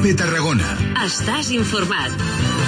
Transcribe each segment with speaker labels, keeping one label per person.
Speaker 1: COPE Tarragona.
Speaker 2: Estàs informat.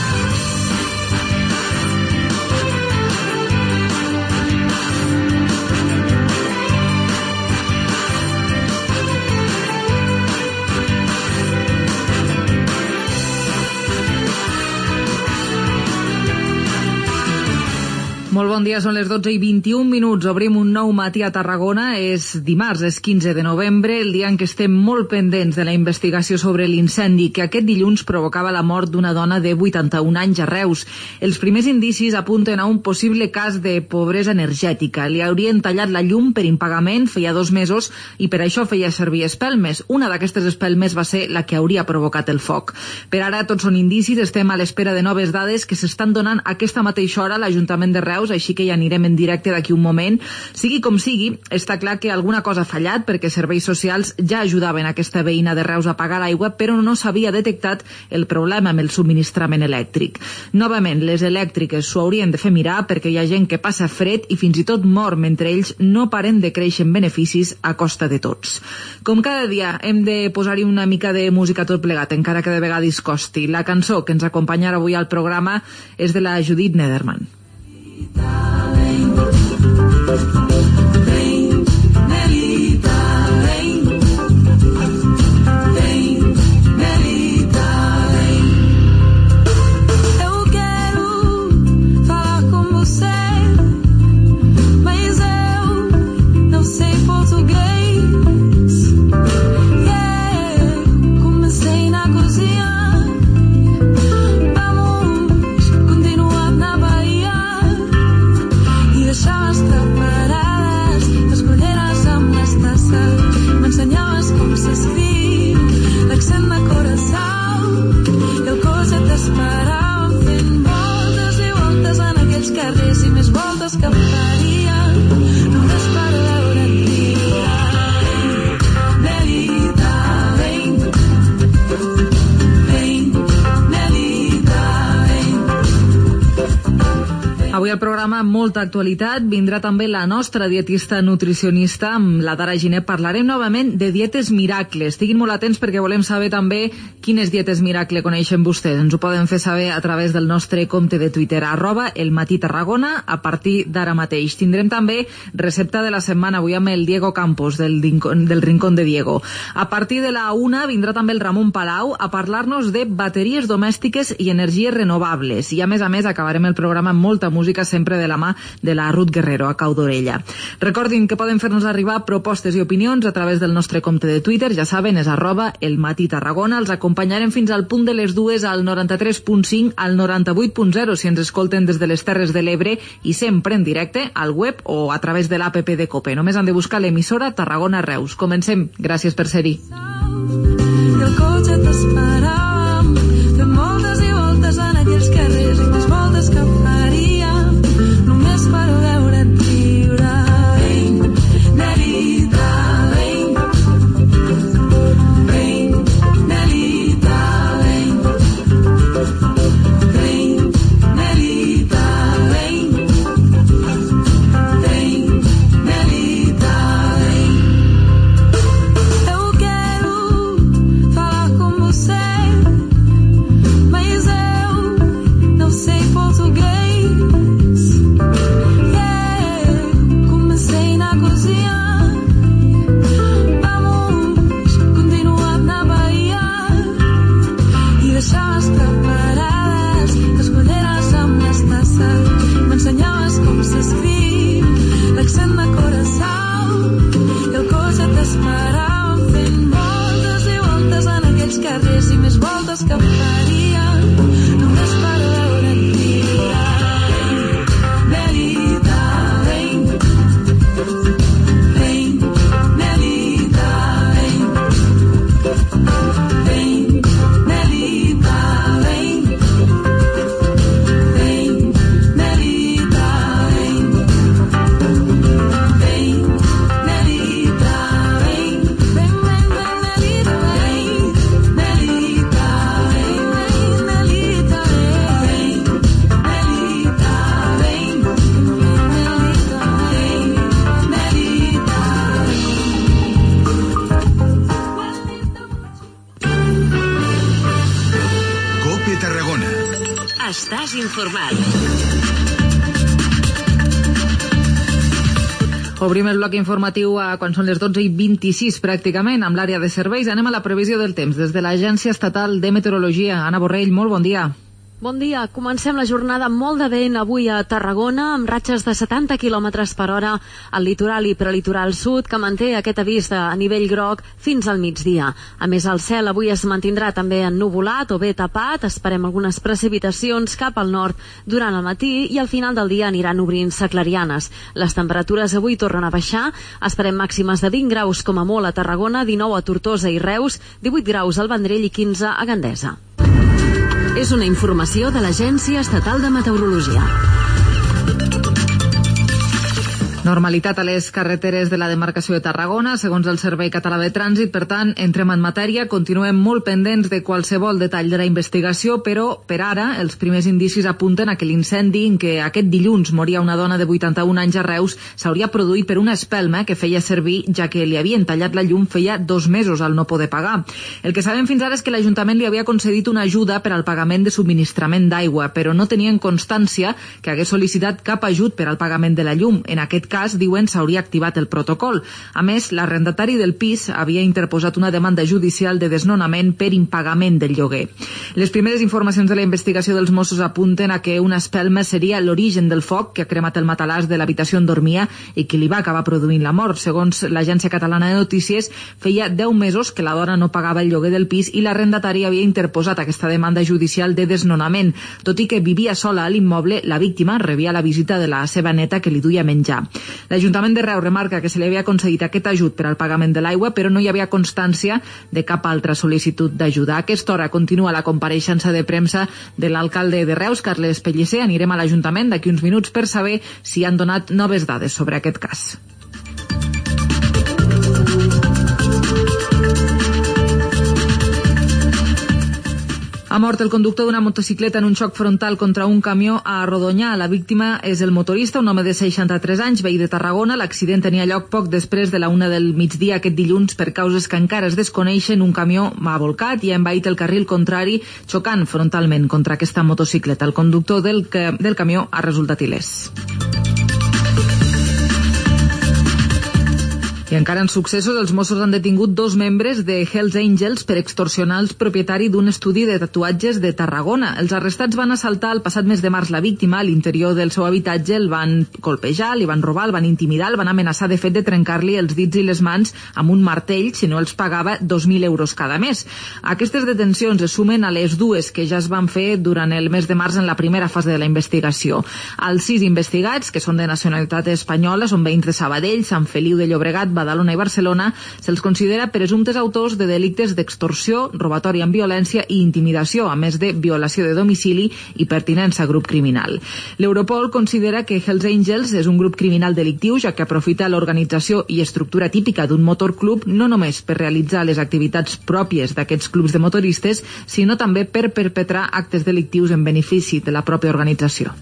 Speaker 3: Molt bon dia, són les 12:21. Obrim un nou matí a Tarragona. És dimarts, és 15 de novembre, el dia en què estem molt pendents de la investigació sobre l'incendi que aquest dilluns provocava la mort d'una dona de 81 anys a Reus. Els primers indicis apunten a un possible cas de pobresa energètica. Li haurien tallat la llum per impagament feia 2 mesos i per això feia servir espelmes. Una d'aquestes espelmes va ser la que hauria provocat el foc. Per ara tots són indicis, estem a l'espera de noves dades que s'estan donant a aquesta mateixa hora a l'Ajuntament de Reus, així que ja anirem en directe d'aquí un moment. Sigui com sigui, està clar que alguna cosa ha fallat perquè serveis socials ja ajudaven aquesta veïna de Reus a pagar l'aigua, però no s'havia detectat el problema amb el subministrament elèctric. Novament, les elèctriques s'ho haurien de fer mirar perquè hi ha gent que passa fred i fins i tot mor mentre ells no paren de créixer en beneficis a costa de tots. Com cada dia, hem de posar-hi una mica de música tot plegat, encara que de vegades costi. La cançó que ens acompanyarà avui al programa és de la Judith Nederman. Avui al programa amb molta actualitat vindrà també la nostra dietista nutricionista, amb la Dara Giner. Parlarem novament de dietes miracle. Estiguin molt atents perquè volem saber també quines dietes miracle coneixen vostès. Ens ho poden fer saber a través del nostre compte de Twitter, @elmatí_Tarragona, a partir d'ara mateix. Tindrem també recepta de la setmana, avui amb el Diego Campos, del Rincón de Diego. A partir de la 1 vindrà també el Ramon Palau a parlar-nos de bateries domèstiques i energies renovables. I a més acabarem el programa amb molta música, sempre de la mà de la Ruth Guerrero, a cau d'orella. Recordin que poden fer-nos arribar propostes i opinions a través del nostre compte de Twitter, ja saben, és @elmatí_Tarragona. Els acompanyarem fins al punt de les 2 al 93.5, al 98.0 si ens escolten des de les Terres de l'Ebre i sempre en directe al web o a través de l'APP de COPE. Només han de buscar l'emissora Tarragona Reus. Comencem. Gràcies per ser-hi.
Speaker 4: El cotxe t'esperàvem, fem voltes i voltes en aquells carrers i més voltes que faríem només per veure't viure. Veny, Nelita, veny. Veny, Nelita, veny. Veny, Nelita, veny. Veny, Nelita, veny. Eu quero falar com você.
Speaker 2: Estàs informat.
Speaker 3: Obrim el bloc informatiu quan són les 12:26 pràcticament amb l'àrea de serveis. Anem a la previsió del temps des de l'Agència Estatal de Meteorologia. Anna Borrell, molt bon dia.
Speaker 1: Bon dia. Comencem la jornada molt de vent avui a Tarragona, amb ratxes de 70 km per hora al litoral i prelitoral sud, que manté aquest avís a nivell groc fins al migdia. A més, el cel avui es mantindrà també ennuvolat o bé tapat. Esperem algunes precipitacions cap al nord durant el matí i al final del dia aniran obrint-se clarianes. Les temperatures avui tornen a baixar. Esperem màximes de 20 graus com a molt a Tarragona, 19 a Tortosa i Reus, 18 graus al Vendrell i 15 a Gandesa.
Speaker 2: És una informació de l'Agència Estatal de Meteorologia.
Speaker 3: Normalitat a les carreteres de la demarcació de Tarragona, segons el Servei Català de Trànsit. Per tant, entrem en matèria, continuem molt pendents de qualsevol detall de la investigació, però per ara els primers indicis apunten a que l'incendi en què aquest dilluns moria una dona de 81 anys a Reus s'hauria produït per una espelma que feia servir, ja que li havien tallat la llum feia 2 mesos al no poder pagar. El que sabem fins ara és que l'Ajuntament li havia concedit una ajuda per al pagament de subministrament d'aigua, però no tenien constància que hagués sol·licitat cap ajut per al pagament de la llum. En aquest cas, diuen, s'hauria activat el protocol. A més, l'arrendatari del pis havia interposat una demanda judicial de desnonament per impagament del lloguer. Les primeres informacions de la investigació dels Mossos apunten a que una espelma seria l'origen del foc que ha cremat el matalàs de l'habitació on dormia i que li va acabar produint la mort. Segons l'Agència Catalana de Notícies, feia 10 mesos que la dona no pagava el lloguer del pis i l'arrendatari havia interposat aquesta demanda judicial de desnonament. Tot i que vivia sola a l'immoble, la víctima rebia la visita de la seva neta que li duia menjar. L'Ajuntament de Reus remarca que se li havia concedit aquest ajut per al pagament de l'aigua, però no hi havia constància de cap altra sol·licitud d'ajuda. A aquesta hora continua la compareixença de premsa de l'alcalde de Reus, Carles Pellicer. Anirem a l'Ajuntament d'aquí uns minuts per saber si han donat noves dades sobre aquest cas. Ha mort el conductor d'una motocicleta en un xoc frontal contra un camió a Rodonyà. La víctima és el motorista, un home de 63 anys, veí de Tarragona. L'accident tenia lloc poc després de la 1 del migdia aquest dilluns per causes que encara es desconeixen. Un camió ha volcat i ha envaït el carril contrari, xocant frontalment contra aquesta motocicleta. El conductor del camió ha resultat il·lès. I encara en successos, els Mossos han detingut 2 membres de Hells Angels per extorsionar el propietari d'un estudi de tatuatges de Tarragona. Els arrestats van assaltar el passat mes de març la víctima a l'interior del seu habitatge, el van colpejar, li van robar, el van intimidar, el van amenaçar de fet de trencar-li els dits i les mans amb un martell si no els pagava 2.000 euros cada mes. Aquestes detencions es sumen a les 2 que ja es van fer durant el mes de març en la primera fase de la investigació. Els 6 investigats, que són de nacionalitat espanyola, són veïns de Sabadell, Sant Feliu de Llobregat, Badalona i Barcelona, se'ls considera presumptes autors de delictes d'extorsió, robatori amb violència i intimidació, a més de violació de domicili i pertinença a grup criminal. L'Europol considera que Hells Angels és un grup criminal delictiu, ja que aprofita l'organització i estructura típica d'un motorclub no només per realitzar les activitats pròpies d'aquests clubs de motoristes, sinó també per perpetrar actes delictius en benefici de la pròpia organització.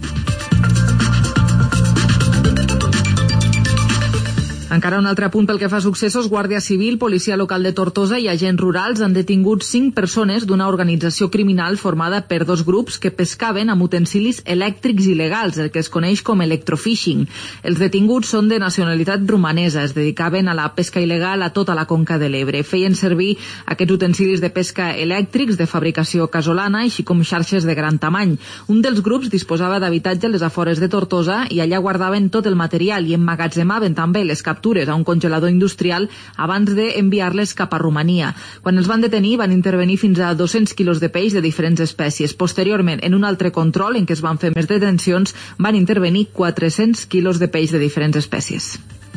Speaker 3: Encara un altre punt pel que fa a successos, Guàrdia Civil, Policia Local de Tortosa i agents rurals han detingut 5 persones d'una organització criminal formada per 2 grups que pescaven amb utensilis elèctrics il·legals, el que es coneix com electrofishing. Els detinguts són de nacionalitat romanesa, es dedicaven a la pesca il·legal a tota la conca de l'Ebre. Feien servir aquests utensilis de pesca elèctrics de fabricació casolana, així com xarxes de gran tamany. Un dels grups disposava d'habitatge a les afores de Tortosa i allà guardaven tot el material i emmagatzemaven també les captures a un congelador industrial abans d'enviar-les cap a Romania. Quan els van detenir van intervenir fins a 200 quilos de peix de diferents espècies. Posteriorment, en un altre control en què es van fer més detencions, van intervenir 400 quilos de peix de diferents espècies.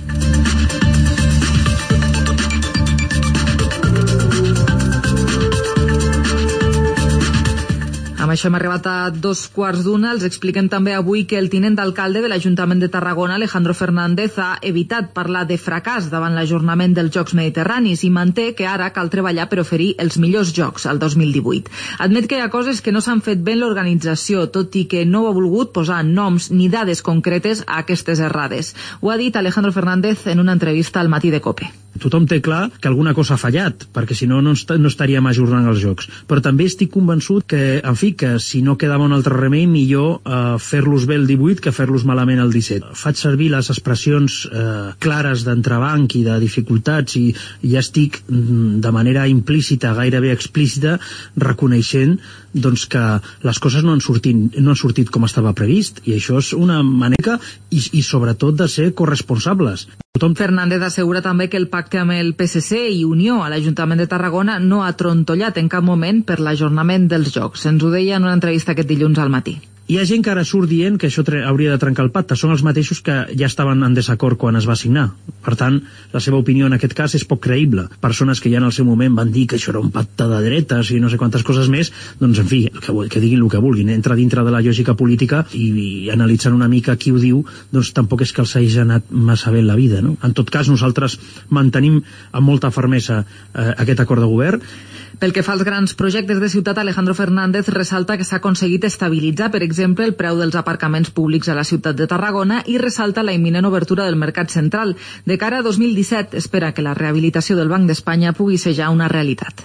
Speaker 3: Amb això hem arribat a 2:15. Els expliquem també avui que el tinent d'alcalde de l'Ajuntament de Tarragona, Alejandro Fernández, ha evitat parlar de fracàs davant l'ajornament dels Jocs Mediterranis i manté que ara cal treballar per oferir els millors jocs al 2018. Admet que hi ha coses que no s'han fet bé en l'organització, tot i que no ha volgut posar noms ni dades concretes a aquestes errades. Ho ha dit Alejandro Fernández en una entrevista al Matí de COPE.
Speaker 5: Tothom té clar que alguna cosa ha fallat, perquè si no, no estaríem ajornant els Jocs. Però també estic convençut que, en fi, que si no quedava un altre remei, millor fer-los bé el 18 que fer-los malament el 17. Faig servir les expressions clares d'entrebanc i de dificultats i ja estic de manera implícita, gairebé explícita, reconeixent doncs, que les coses no han sortit com estava previst, i això és una manera i sobretot de ser corresponsables.
Speaker 3: Fernández assegura també que el pacte amb el PSC i Unió a l'Ajuntament de Tarragona no ha trontollat en cap moment per l'ajornament dels Jocs. Ens ho deia en una entrevista aquest dilluns al matí.
Speaker 5: Hi ha gent que ara surt dient que això hauria de trencar el pacte. Són els mateixos que ja estaven en desacord quan es va signar. Per tant, la seva opinió en aquest cas és poc creïble. Persones que ja en el seu moment van dir que això era un pacte de dretes i no sé quantes coses més, doncs, en fi, que diguin el que vulguin. Entra dintre de la lògica política i analitzant una mica qui ho diu, doncs tampoc és que els hagi anat massa bé en la vida, no? En tot cas, nosaltres mantenim amb molta fermesa aquest acord de govern.
Speaker 3: Pel que fa als grans projectes de ciutat, Alejandro Fernández ressalta que s'ha aconseguit estabilitzar, per exemple, el preu dels aparcaments públics a la ciutat de Tarragona i ressalta la imminent obertura del mercat central. De cara a 2017, espera que la rehabilitació del Banc d'Espanya pugui ser ja una realitat.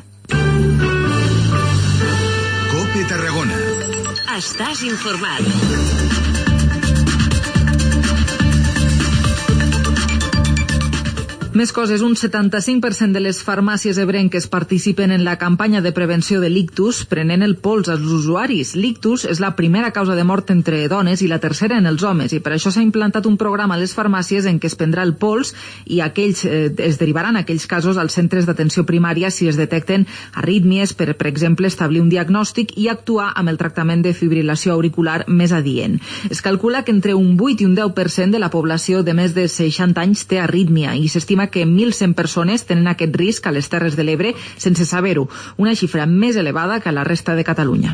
Speaker 6: COPE Tarragona.
Speaker 2: Estàs informat.
Speaker 3: Més coses, un 75% de les farmàcies ebrenques participen en la campanya de prevenció de l'ictus prenent el pols als usuaris. L'ictus és la primera causa de mort entre dones i la tercera en els homes, i per això s'ha implantat un programa a les farmàcies en què es prendrà el pols i es derivaran aquells casos als centres d'atenció primària si es detecten arrítmies per exemple, establir un diagnòstic i actuar amb el tractament de fibrilació auricular més adient. Es calcula que entre un 8 i un 10% de la població de més de 60 anys té arrítmia i s'estima que 1.100 persones tenen aquest risc a les Terres de l'Ebre sense saber-ho, una xifra més elevada que a la resta de Catalunya.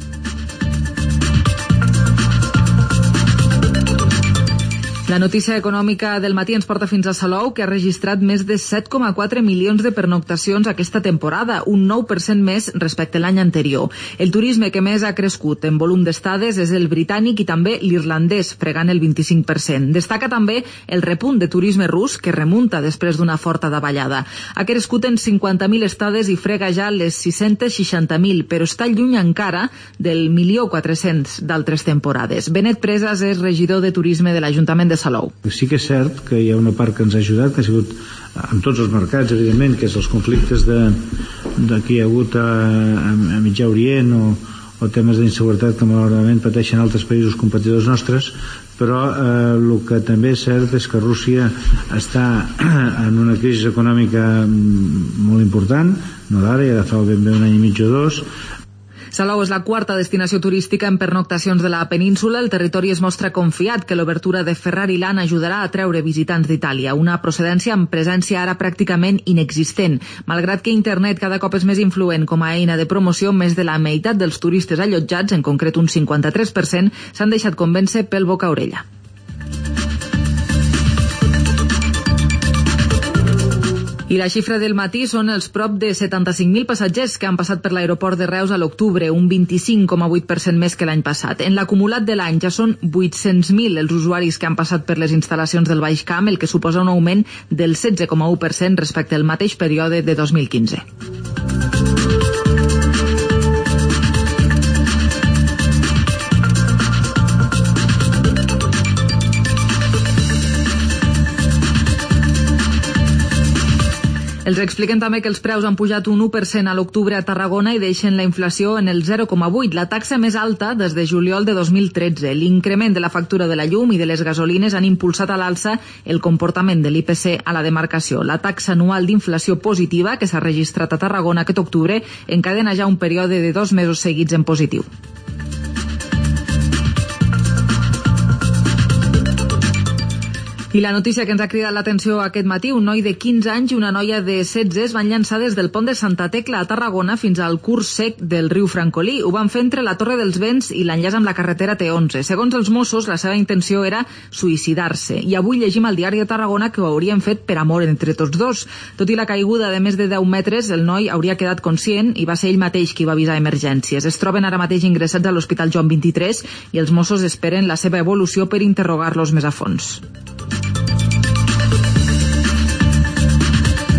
Speaker 3: La notícia econòmica del matí ens porta fins a Salou, que ha registrat més de 7,4 milions de pernoctacions aquesta temporada, un 9% més respecte a l'any anterior. El turisme que més ha crescut en volum d'estades és el britànic i també l'irlandès, fregant el 25%. Destaca també el repunt de turisme rus, que remunta després d'una forta davallada. Ha crescut en 50.000 estades i frega ja les 660.000, però està lluny encara del 1.400.000 d'altres temporades. Benet Presas és regidor de turisme de l'Ajuntament de Salou.
Speaker 7: Sí que és cert que hi ha una part que ens ha ajudat, que ha sigut en tots els mercats, evidentment, que és els conflictes que hi ha hagut a Mitjà Orient o temes d'inseguretat que malauradament pateixen altres països competidors nostres, però el que també és cert és que Rússia està en una crisi econòmica molt important, no d'ara, ja de fa ben bé un any i mig o dos.
Speaker 3: Salou és la quarta destinació turística en pernoctacions de la península. El territori es mostra confiat que l'obertura de Ferrari Land ajudarà a treure visitants d'Itàlia, una procedència amb presència ara pràcticament inexistent. Malgrat que internet cada cop és més influent com a eina de promoció, més de la meitat dels turistes allotjats, en concret un 53%, s'han deixat convèncer pel boca-orella. I la xifra del matí són els prop de 75.000 passatgers que han passat per l'aeroport de Reus a l'octubre, un 25,8% més que l'any passat. En l'acumulat de l'any ja són 800.000 els usuaris que han passat per les instal·lacions del Baix Camp, el que suposa un augment del 16,1% respecte al mateix període de 2015. Els expliquen també que els preus han pujat un 1% a l'octubre a Tarragona i deixen la inflació en el 0,8%, la taxa més alta des de juliol de 2013. L'increment de la factura de la llum i de les gasolines han impulsat a l'alça el comportament de l'IPC a la demarcació. La taxa anual d'inflació positiva que s'ha registrat a Tarragona aquest octubre encadena ja un període de 2 mesos seguits en positiu. I la notícia que ens ha cridat l'atenció aquest matí, un noi de 15 anys i una noia de 16 es van llançar des del pont de Santa Tecla a Tarragona fins al curs sec del riu Francolí. Ho van fer entre la Torre dels Vents i l'enllaç amb la carretera T11. Segons els Mossos, la seva intenció era suïcidar-se. I avui llegim al diari de Tarragona que ho haurien fet per amor entre tots dos. Tot i la caiguda de més de 10 metres, el noi hauria quedat conscient i va ser ell mateix qui va avisar emergències. Es troben ara mateix ingressats a l'Hospital Joan 23 i els Mossos esperen la seva evolució per interrogar-los més a fons.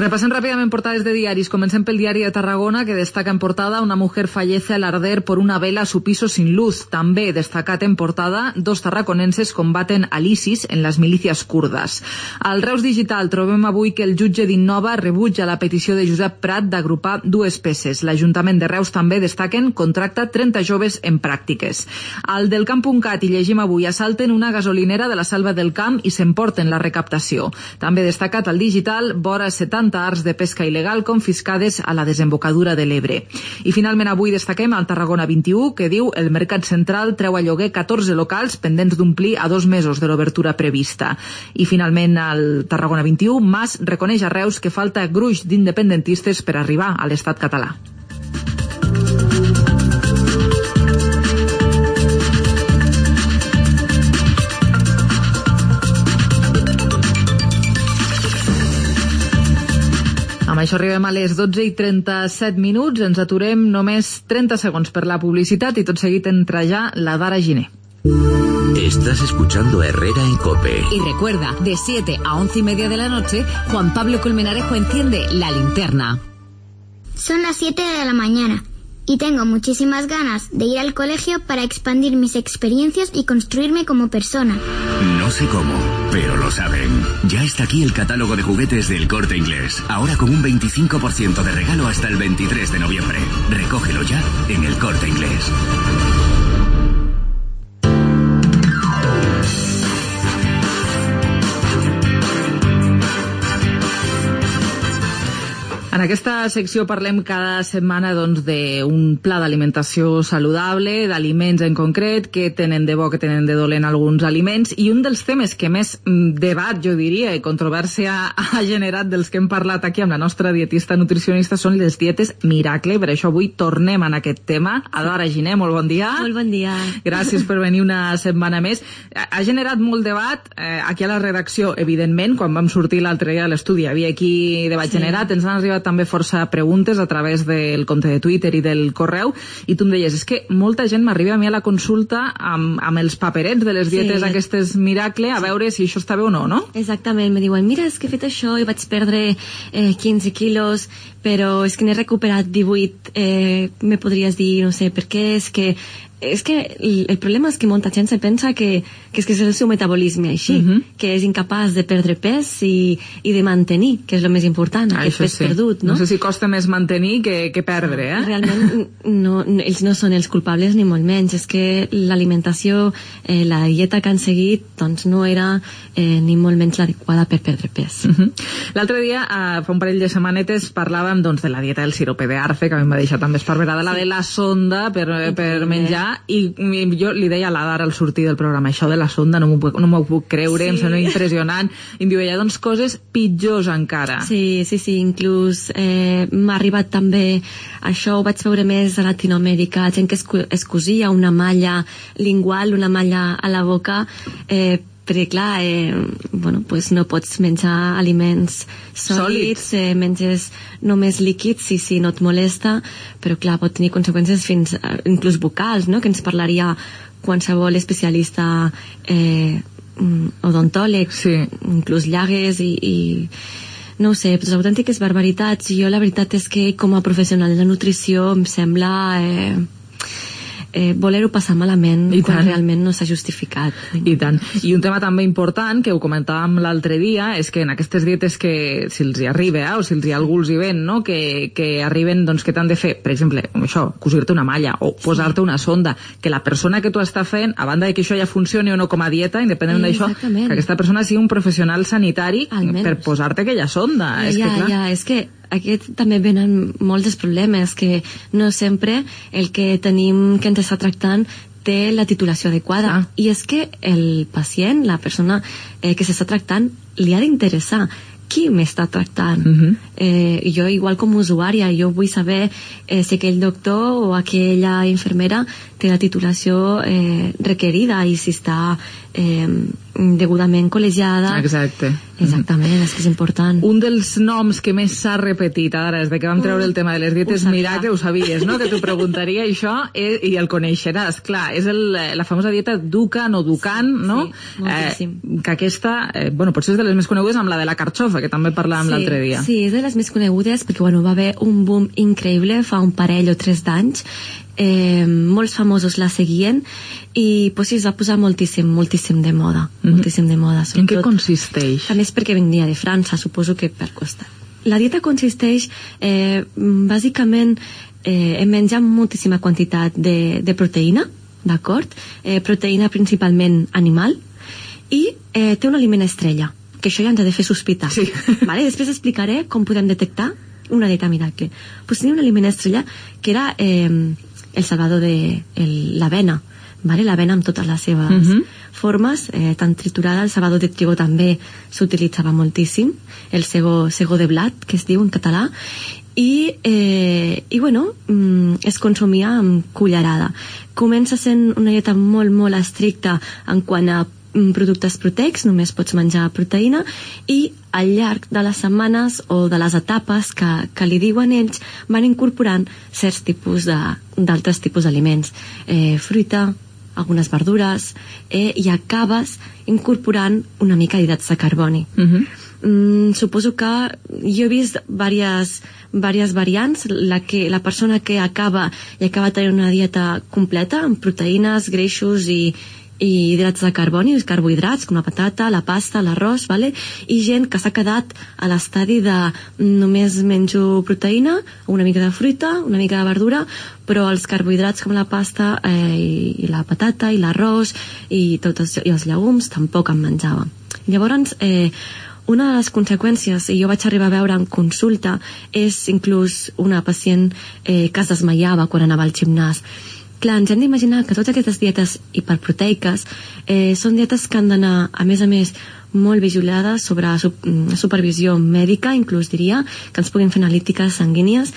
Speaker 3: Repassem ràpidament portades de diaris. Comencem pel diari de Tarragona, que destaca en portada: una mujer fallece al arder por una vela a su piso sin luz. També destacat en portada: 2 tarraconenses combaten al ISIS en les milícies kurdes. Al Reus Digital trobem avui que el jutge d'Innova rebutja la petició de Josep Prat d'agrupar 2 peces. L'Ajuntament de Reus també destaquen contracta 30 joves en pràctiques. Al delcamp.cat hi llegim avui: assalten una gasolinera de la Selva del Camp i s'emporten la recaptació. També destacat al digital: vora 70 arts de pesca il·legal confiscades a la desembocadura de l'Ebre. I finalment avui destaquem al Tarragona 21, que diu: el Mercat Central treu a lloguer 14 locals pendents d'omplir a 2 mesos de l'obertura prevista. I finalment al Tarragona 21, Mas reconeix a Reus que falta gruix d'independentistes per arribar a l'estat català. Amb això arribem a les 12:37. Ens aturem només 30 segons per la publicitat i tot seguit entra ja la Dara Giner.
Speaker 8: Estás escuchando Herrera en COPE.
Speaker 2: Y recuerda, de 7 a 11:30 de la noche, Juan Pablo Colmenarejo enciende la linterna.
Speaker 9: Son las 7 de la mañana y tengo muchísimas ganas de ir al colegio para expandir mis experiencias y construirme como persona.
Speaker 8: No sé cómo, pero lo saben. Ya está aquí el catálogo de juguetes del Corte Inglés. Ahora con un 25% de regalo hasta el 23 de noviembre. Recógelo ya en el Corte Inglés.
Speaker 3: En aquesta secció parlem cada setmana d'un pla d'alimentació saludable, d'aliments en concret, que tenen de bo, que tenen de dolent alguns aliments, i un dels temes que més debat, jo diria, i controvèrsia ha generat dels que hem parlat aquí amb la nostra dietista nutricionista són les dietes miracle. Per això avui tornem en aquest tema. Adora Giner, molt bon dia.
Speaker 1: Molt bon dia.
Speaker 3: Gràcies per venir una setmana més. Ha generat molt debat aquí a la redacció, evidentment. Quan vam sortir l'altre dia a l'estudi hi havia aquí debat generat. Ens han arribat també força preguntes a través del compte de Twitter i del correu, i tu em deies, és que molta gent m'arriba a mi a la consulta amb els paperets de les dietes aquestes miracle, a veure si això està bé o no, no?
Speaker 1: Exactament, me diuen, mira, és que he fet això i vaig perdre 15 quilos, però és que n'he recuperat 18, me podries dir, no sé, per què? És que el problema és que molta gent se pensa que és el seu metabolisme així, que és incapaç de perdre pes i de mantenir, que és el més important, aquest pes perdut, no?
Speaker 3: No sé si costa més mantenir que perdre,
Speaker 1: Realment ells no són els culpables ni molt menys, és que l'alimentació, la dieta que han seguit, doncs no era ni molt menys l'adequada per perdre pes.
Speaker 3: L'altre dia, fa un parell de setmanetes, parlàvem de la dieta del sirope d'arfe, que a mi em va deixar també esparverada, la de la sonda per menjar, i jo li deia a l'Adar al sortir del programa, això de la sonda no m'ho puc creure, em sembla impressionant, i em diu, hi ha coses pitjors encara.
Speaker 1: Sí, inclús m'ha arribat també, això ho vaig veure més a Latinoamèrica, gent que es cosia una malla lingual, una malla a la boca, perquè clar, pues no pots menjar aliments sòlids, menges només líquids si no et molesta, però clar, pot tenir conseqüències fins inclús vocals, no? Que ens parlaria qualsevol especialista odontòleg, inclús llagues i no ho sé, pues, autèntiques barbaritats. Jo la veritat és que com a professional de la nutrició em sembla voler-ho passar malament quan realment no s'ha justificat.
Speaker 3: I tant. I un tema també important, que ho comentàvem l'altre dia, és que en aquestes dietes que, si els hi arriba, o si els hi algú els hi ven, no? que arriben, doncs, que t'han de fer, per exemple, això, cosir-te una malla o posar-te una sonda, que la persona que t'ho està fent, a banda de que això ja funcioni o no com a dieta, independent d'això, que aquesta persona sigui un professional sanitari per posar-te aquella sonda.
Speaker 1: És que aquí també venen molts dels problemes, que no sempre el que tenim que ens està tractant té la titulació adequada. I és que el pacient, la persona que s'està tractant, li ha d'interessar qui m'està tractant. Jo, igual com a usuària, jo vull saber si aquell doctor o aquella infermera té la titulació requerida i si està degudament col·legiada.
Speaker 3: Exacte.
Speaker 10: Exactament, és que és important.
Speaker 3: Un dels noms que més s'ha repetit ara, des de que vam treure el tema de les dietes miracle, ho sabies, no?, que t'ho preguntaria això, i el coneixeràs, clar, és la famosa dieta Dukan o Dukan, no?
Speaker 10: Sí, moltíssim.
Speaker 3: Que aquesta, potser és de les més conegudes amb la de la carxofa, que també parlàvem l'altre dia.
Speaker 10: Sí, és de les més conegudes perquè va haver un boom increïble fa un parell o 3 d'anys. Molts famosos la seguien i pues, sí, es va posar moltíssim de moda, moltíssim de moda.
Speaker 3: En què consisteix?
Speaker 10: A més perquè venia de França, suposo que per costat. La dieta consisteix bàsicament en menjar moltíssima quantitat de proteïna, d'acord? Proteïna principalment animal, i té un aliment estrella, que això ja ens ha de fer sospitar.
Speaker 3: Sí.
Speaker 10: Vale? Després explicaré com podem detectar una dieta miracle. Pues tenia un aliment estrella que era el salvador de l'avena, vale? L'avena amb totes les seves formes, tan triturada. El salvador de trigo també s'utilitzava moltíssim, el segó de blat, que es diu en català, i es consumia amb cullerada. Comença sent una dieta molt, molt estricta en quant a productes proteics, només pots menjar proteïna, i al llarg de les setmanes o de les etapes que li diuen ells, van incorporant certs tipus d'altres tipus d'aliments, fruita, algunes verdures, i acabes incorporant una mica d'hidrats de carboni. Suposo que jo he vist diverses variants. La persona que acaba tenint una dieta completa amb proteïnes, greixos i hidrats de carboni, els carbohidrats com la patata, la pasta, l'arròs, vale? I gent que s'ha quedat a l'estadi de només menjo proteïna, una mica de fruita, una mica de verdura, però els carbohidrats com la pasta i la patata i l'arròs i els llegums tampoc en menjava. Llavors, una de les conseqüències, i jo vaig arribar a veure en consulta, és inclús una pacient que es desmaiava quan anava al gimnàs. Clar, ens hem d'imaginar que totes aquestes dietes hiperproteiques són dietes que han d'anar, a més, molt vigilades sobre supervisió mèdica, inclús diria, que ens puguin fer analítiques sanguínies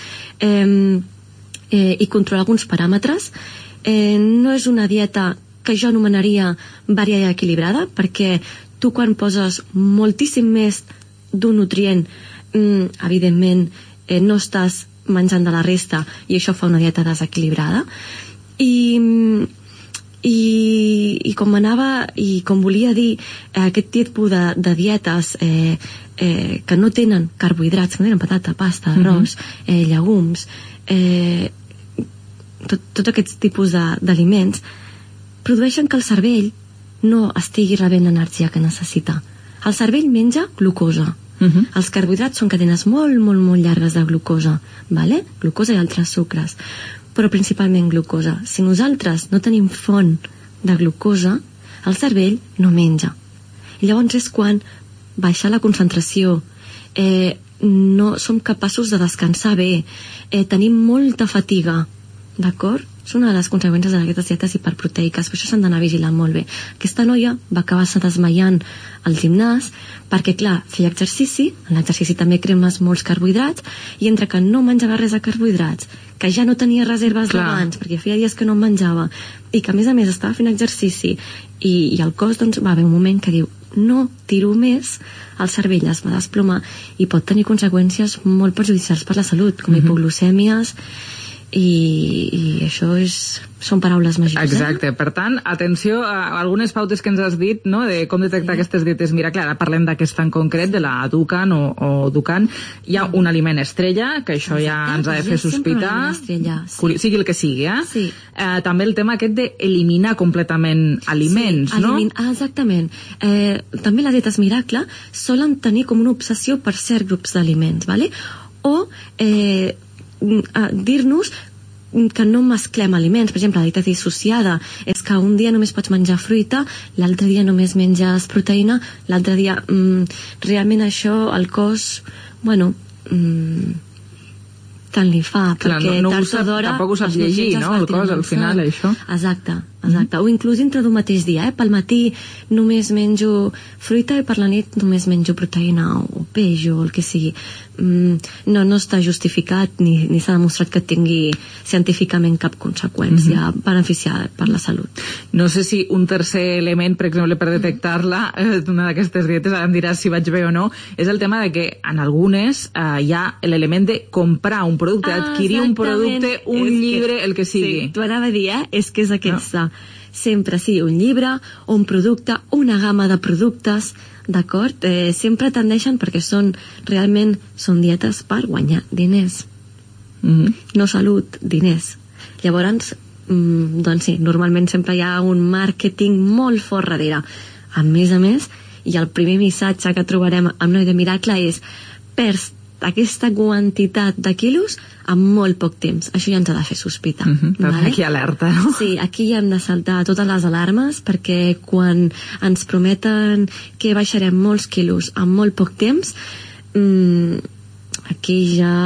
Speaker 10: i controlar alguns paràmetres. No és una dieta que jo anomenaria variada i equilibrada, perquè tu quan poses moltíssim més d'un nutrient, evidentment no estàs menjant de la resta, i això fa una dieta desequilibrada. I com anava i com volia dir, aquest tipus de dietes que no tenen carbohidrats, que no tenen patata, pasta, arròs, llegums, tots aquests tipus d'aliments produeixen que el cervell no estigui rebent l'energia que necessita. El cervell menja glucosa. Els carbohidrats són cadenes molt, molt, molt llargues de glucosa, vale? Glucosa i altres sucres, però principalment glucosa. Si nosaltres no tenim font de glucosa, el cervell no menja. I llavors és quan baixa la concentració, no som capaços de descansar bé, tenim molta fatiga, d'acord? És una de les conseqüències d'aquestes dietes hiperproteiques, per això s'han d'anar vigilant molt bé. Aquesta noia va acabar-se desmaiant al gimnàs perquè, clar, feia exercici, en l'exercici també cremes molts carbohidrats, i entre que no menjava res de carbohidrats, que ja no tenia reserves d'abans, perquè feia dies que no menjava, i que a més estava fent exercici, i el cos, doncs, va haver un moment que diu, no tiro més, el cervell es va desplomar i pot tenir conseqüències molt perjudicials per la salut, com hipoglucèmies, i això són paraules màgiques.
Speaker 3: Exacte, per tant, atenció a algunes pautes que ens has dit, no?, de com detectar aquestes dietes miracle. Ara parlem d'aquesta en concret, de la Dukan o Dukan. Hi ha un aliment estrella, que això ja ens ha de fer sospitar, sigui el que sigui,
Speaker 10: Sí.
Speaker 3: També el tema aquest d'eliminar completament aliments, no?
Speaker 10: Exactament. També les dietes miracle solen tenir com una obsessió per certs grups d'aliments, vale? O dir-nos que no mesclem aliments. Per exemple, la dieta dissociada és que un dia només pots menjar fruita, l'altre dia només menges proteïna, l'altre dia realment això el cos, tant li fa, perquè tard o d'hora
Speaker 3: tampoc ho saps llegir, no?, el cos al final, això.
Speaker 10: Exacte. O inclús dintre d'un mateix dia, pel matí només menjo fruita i per la nit només menjo proteïna o peix o el que sigui. No està justificat ni s'ha demostrat que tingui científicament cap conseqüència beneficiada per la salut.
Speaker 3: No sé si un tercer element, per exemple, per detectar-la, una d'aquestes dietes, ara em diràs si vaig bé o no, és el tema de que en algunes hi ha l'element de comprar un producte, adquirir un producte, un llibre, el que sigui.
Speaker 10: Sí, t'ho anava a dir, és que és aquesta. Sempre sigui un llibre, un producte, una gamma de productes, d'acord? Sempre tendeixen perquè realment són dietes per guanyar diners. No salut, diners. Llavors, doncs sí, normalment sempre hi ha un màrqueting molt fort darrere. A més, i el primer missatge que trobarem amb Noi de Miracle és: perds aquesta quantitat de quilos en molt poc temps. Això ja ens ha de fer sospitar.
Speaker 3: Vale? Aquí alerta, no?
Speaker 10: Sí, aquí ja hem de saltar totes les alarmes, perquè quan ens prometen que baixarem molts quilos en molt poc temps, aquí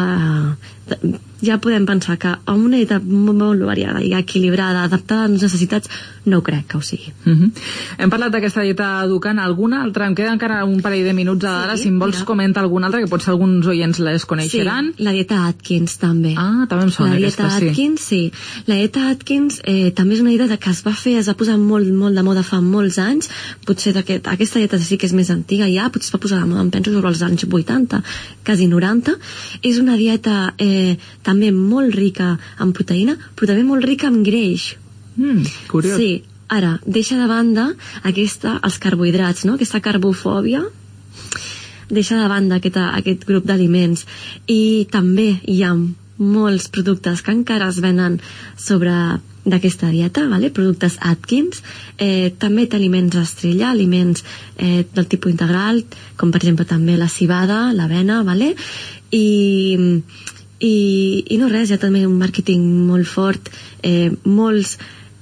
Speaker 10: ja podem pensar que amb una dieta molt variada i equilibrada, adaptada a les necessitats, no crec que ho sigui.
Speaker 3: Hem parlat d'aquesta dieta Dukan. Alguna altra? Em queda encara un parell de minuts ara. Si em vols comentar alguna altra, que potser alguns oients les coneixeran.
Speaker 10: Sí, la dieta Atkins també.
Speaker 3: També em sona aquesta,
Speaker 10: sí. La dieta Atkins, sí. La dieta Atkins també és una dieta que es va posar molt de moda fa molts anys. Potser aquesta dieta sí que és més antiga ja, potser es va posar de moda, em penso, sobre els anys 80, quasi 90. És una dieta també molt rica en proteïna, però també molt rica en greix.
Speaker 3: Curiós.
Speaker 10: Sí, ara, deixa de banda els carbohidrats, no? Aquesta carbofòbia, deixa de banda aquest grup d'aliments. I també hi ha molts productes que encara es venen d'aquesta dieta, vale? Productes Atkins. També té aliments estrella, aliments del tipus integral, com per exemple també la civada, l'avena, vale? I no res, hi ha també un màrqueting molt fort, molts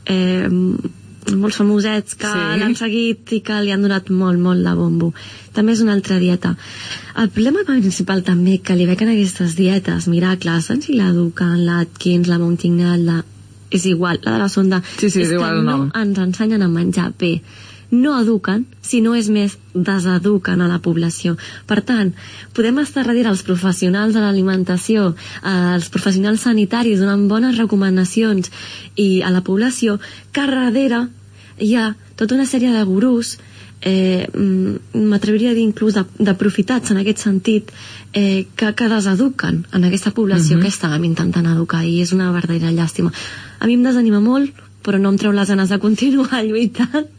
Speaker 10: famosets que l'han seguit i que li han donat molt de bombo. També és una altra dieta. El problema principal també que li veig en aquestes dietes miracles, tant si la Dukan, l'Atkins, la Mountain, és igual, la de la sonda, és que no ens ensenyen a menjar bé. No eduquen, sinó és més, deseduquen a la població. Per tant, podem estar darrere els professionals de l'alimentació, els professionals sanitaris donant bones recomanacions, i a la població que darrere hi ha tota una sèrie de gurús, m'atreviria a dir inclús d'aprofitats en aquest sentit, que deseduquen en aquesta població que estàvem intentant educar, i és una verdadera llàstima. A mi em desanima molt, però no em treu les ganes de continuar lluitant.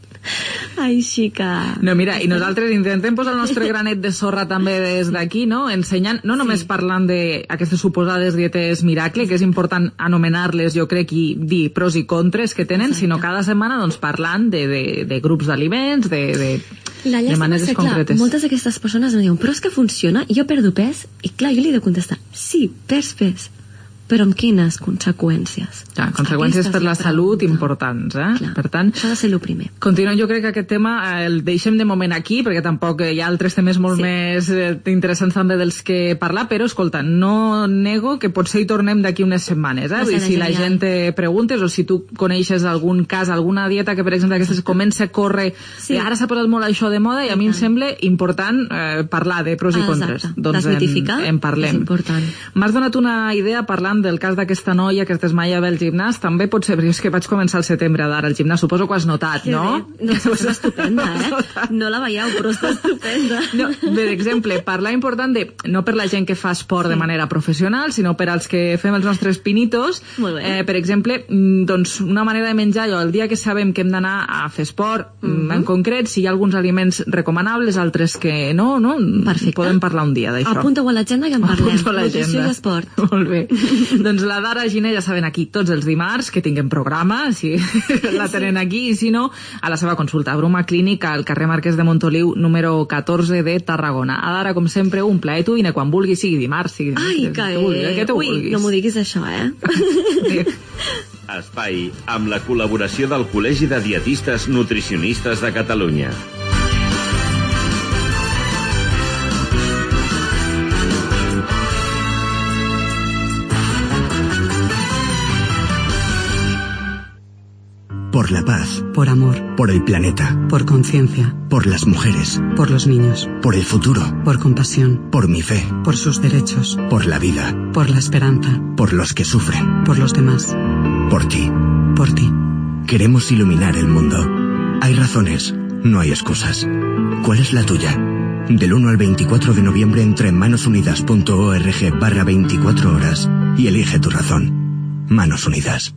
Speaker 10: Així que...
Speaker 3: No, mira, i nosaltres intentem posar el nostre granet de sorra també des d'aquí, no? Ensenyant, no només parlant d'aquestes suposades dietes miracle, que és important anomenar-les, jo crec, i dir pros i contres que tenen, sinó cada setmana doncs parlant de grups d'aliments, de maneres concretes.
Speaker 10: Moltes d'aquestes persones em diuen, però és que funciona, i jo perdo pes, i clar, jo li he de contestar, sí, perds pes, però amb quines conseqüències?
Speaker 3: Conseqüències per la salut importants, Per tant,
Speaker 10: això ha de ser el primer.
Speaker 3: Continuem, jo crec que aquest tema el deixem de moment aquí, perquè tampoc hi ha altres temes molt més interessants també dels que parlar, però escolta, no nego que potser hi tornem d'aquí unes setmanes, si la gent té preguntes, o si tu coneixes algun cas, alguna dieta que per exemple aquestes comença a córrer, ara s'ha posat molt això de moda, i a mi em sembla important parlar de pros i contres. Doncs en parlem.
Speaker 10: És important.
Speaker 3: M'has donat una idea parlant del cas d'aquesta noia que es desmaia al gimnàs. També pot ser, perquè és que vaig començar al setembre d'ara al gimnàs, suposo que ho has notat, no?
Speaker 10: No, està estupenda, No la veieu, però està estupenda.
Speaker 3: No, per exemple, parlar important no per la gent que fa esport de manera professional, sinó per als que fem els nostres pinitos. Per exemple, doncs una manera de menjar allò, el dia que sabem que hem d'anar a fer esport, en concret, si hi ha alguns aliments recomanables, altres que no, podem parlar un dia d'això.
Speaker 10: Apunta-ho a l'agenda i en parlem. Nutrició i esport.
Speaker 3: Molt bé. Doncs la Dara Giner ja saben aquí tots els dimarts que tinguem programa, si la tenen aquí, i si no, a la seva consulta. Bruma Clínica, al carrer Marquès de Montoliu, número 14 de Tarragona. A Dara, com sempre, un plaer. Tu vine quan vulguis, sigui dimarts, sigui...
Speaker 10: Ai, que ui, no m'ho diguis això,
Speaker 11: Espai, amb la col·laboració del Col·legi de Dietistes Nutricionistes de Catalunya.
Speaker 12: Por la paz.
Speaker 13: Por amor.
Speaker 12: Por el planeta.
Speaker 13: Por conciencia.
Speaker 12: Por las mujeres.
Speaker 13: Por los niños.
Speaker 12: Por el futuro.
Speaker 13: Por compasión.
Speaker 12: Por mi fe.
Speaker 13: Por sus derechos.
Speaker 12: Por la vida.
Speaker 13: Por la esperanza.
Speaker 12: Por los que sufren.
Speaker 13: Por los demás.
Speaker 12: Por ti.
Speaker 13: Por ti.
Speaker 12: Queremos iluminar el mundo. Hay razones, no hay excusas. ¿Cuál es la tuya? Del 1 al 24 de noviembre entra en manosunidas.org/24 horas y elige tu razón. Manos Unidas.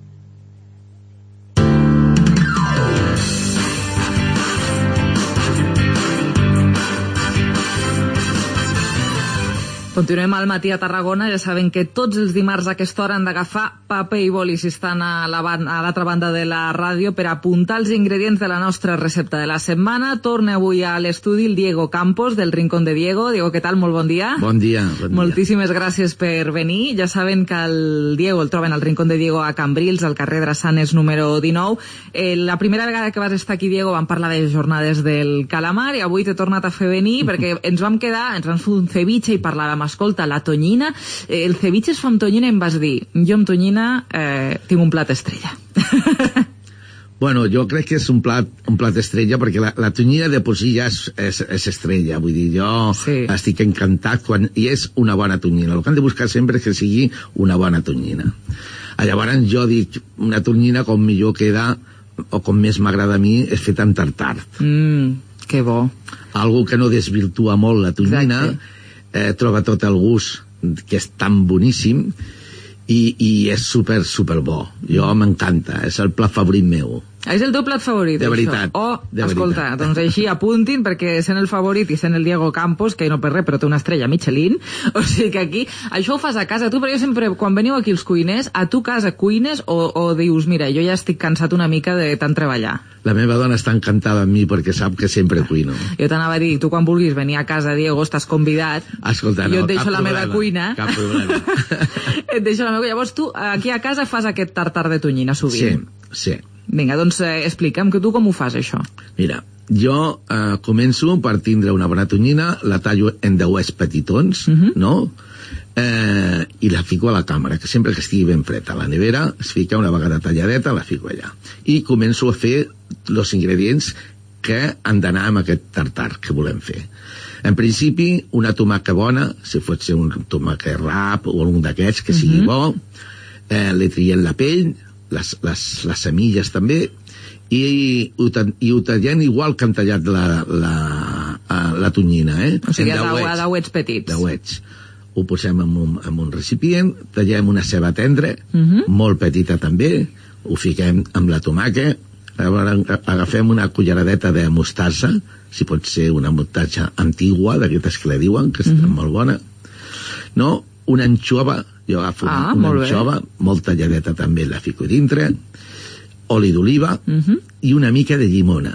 Speaker 3: Continuem al matí a Tarragona. Ja saben que tots els dimarts a aquesta hora han d'agafar paper i boli si estan a l'altra banda de la ràdio per apuntar els ingredients de la nostra recepta de la setmana. Torna avui a l'estudi el Diego Campos, del Rincón de Diego. Diego, què tal? Molt bon dia.
Speaker 14: Bon dia.
Speaker 3: Moltíssimes gràcies per venir. Ja saben que el Diego el troben al Rincón de Diego a Cambrils, al carrer Drassanes número 19. La primera vegada que vas estar aquí, Diego, vam parlar de jornades del calamar i avui t'he tornat a fer venir perquè ens vam fer un ceviche i parlàvem, escolta, la tonyina, el ceviche es fa amb tonyina i em vas dir, jo amb tonyina tinc un plat estrella.
Speaker 14: Bueno, jo crec que és un plat estrella perquè la tonyina de per si ja és estrella, vull dir, jo estic encantat i és una bona tonyina. El que han de buscar sempre és que sigui una bona tonyina. Llavors jo dic, una tonyina com millor queda o com més m'agrada a mi és feta amb tartar.
Speaker 3: Que bo.
Speaker 14: Algo que no desvirtua molt la tonyina. Troba tot el gust, que és tan boníssim, i és super bo. Jo m'encanta, és el plat favorit meu.
Speaker 3: És el teu plat favorit,
Speaker 14: de veritat,
Speaker 3: això? Escolta, doncs així apuntin, perquè sent el favorit i sent el Diego Campos, que no per res, però té una estrella Michelin, o sigui que aquí, això ho fas a casa tu, però jo sempre, quan veniu aquí els cuiners, a tu casa cuines o dius, mira, jo ja estic cansat una mica de tant treballar?
Speaker 14: La meva dona està encantada amb mi perquè sap que sempre cuino.
Speaker 3: Jo t'anava a dir, tu quan vulguis venir a casa, Diego, estàs convidat.
Speaker 14: Escolta,
Speaker 3: jo et deixo la meva cuina.
Speaker 14: Cap problema.
Speaker 3: Et deixo la meva cuina. Llavors tu, aquí a casa, fas aquest tartar de tonyina sovint.
Speaker 14: Sí.
Speaker 3: Vinga, doncs explica'm, que tu com ho fas, això?
Speaker 14: Mira, jo començo per tindre una bona tonyina, la tallo en dauets petitons, no? I la fico a la càmera, que sempre que estigui ben freda. A la nevera es fica una vegada talladeta, la fico allà. I començo a fer els ingredients que han d'anar amb aquest tartar que volem fer. En principi, una tomàquet bona, si pot ser un tomàquet rap o un d'aquests que sigui bo, li triem la pell, les semilles també, i ho tallem igual que han tallat la tonyina,
Speaker 3: o sigui, a dauets petits.
Speaker 14: Dauets. Ho posem en un recipient, tallem una ceba tendra, molt petita també, ho fiquem amb la tomàquet, agafem una culleradeta de mostarda, si pot ser una mostatxa antigua, d'aquestes que la diuen, que està molt bona, no? Una anxova, jo agafo una anxova, molt talladeta també, la fico dintre, oli d'oliva i una mica de llimona.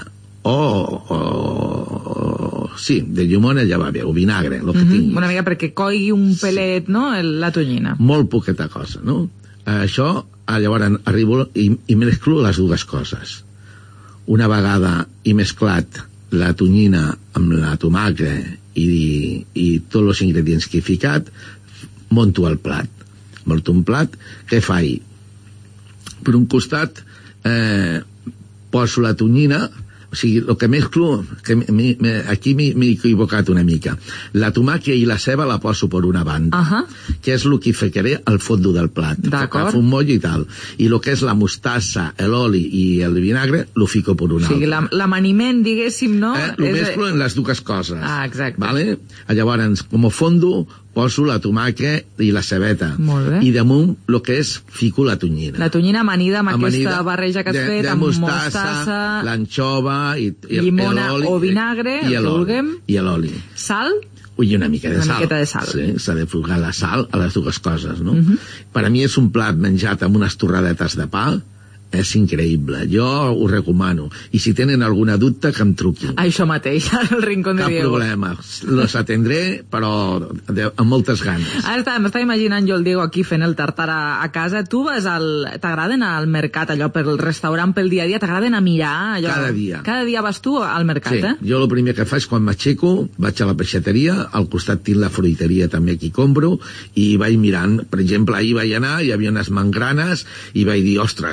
Speaker 14: Sí, de llimona ja va bé, o vinagre, el que tinguis.
Speaker 3: Una mica perquè coigui un pelet, no?, la tonyina.
Speaker 14: Molt poqueta cosa, no? Això, llavors arribo i mesclo les dues coses. Una vegada he mesclat la tonyina amb la tomàquet i tots els ingredients que he ficat, monto el plat. Monto un plat que faig. Per un costat poso la tonyina, o sigui, el que mesclo, que aquí m'he equivocat una mica. La tomàquet i la ceba la poso per una banda, que és el que ficaré al fondo del plat. Agafo un moll i tal. I el que és la mostassa, l'oli i el vinagre, lo fico per una altra.
Speaker 3: O sigui, l'amaniment, diguéssim, no?
Speaker 14: Lo mesclo en les dues coses.
Speaker 3: Exacte.
Speaker 14: Vale? Llavors, com a fondo, poso la tomàquet i la cebeta.
Speaker 3: Molt bé.
Speaker 14: I damunt, el que és, fico la tonyina.
Speaker 3: La tonyina amanida amb aquesta barreja que has fet, amb mostassa,
Speaker 14: l'anxova,
Speaker 3: llimona o vinagre,
Speaker 14: i l'oli.
Speaker 3: Sal?
Speaker 14: I una mica de sal.
Speaker 3: Una miqueta de sal.
Speaker 14: Sí, s'ha de frugar la sal a les dues coses, no? Per a mi és un plat menjat amb unes torradetes de pa, és increïble, jo ho recomano. I si tenen alguna dubte, que em truquin.
Speaker 3: Això mateix, al Rincón de Diego.
Speaker 14: Cap problema, los atendré, però amb moltes ganes.
Speaker 3: Ara m'estava imaginant jo el Diego aquí fent el tartar a casa. Tu vas t'agrada anar al mercat, allò, pel restaurant, pel dia a dia, t'agrada anar a mirar? Allò...
Speaker 14: Cada dia.
Speaker 3: Cada dia vas tu al mercat,
Speaker 14: sí. Jo el primer que faig quan m'aixeco, vaig a la peixateria, al costat tinc la fruiteria també que hi compro, i vaig mirant, per exemple, ahir vaig anar, hi havia unes mangranes, i vaig dir, ostres, amb aquesta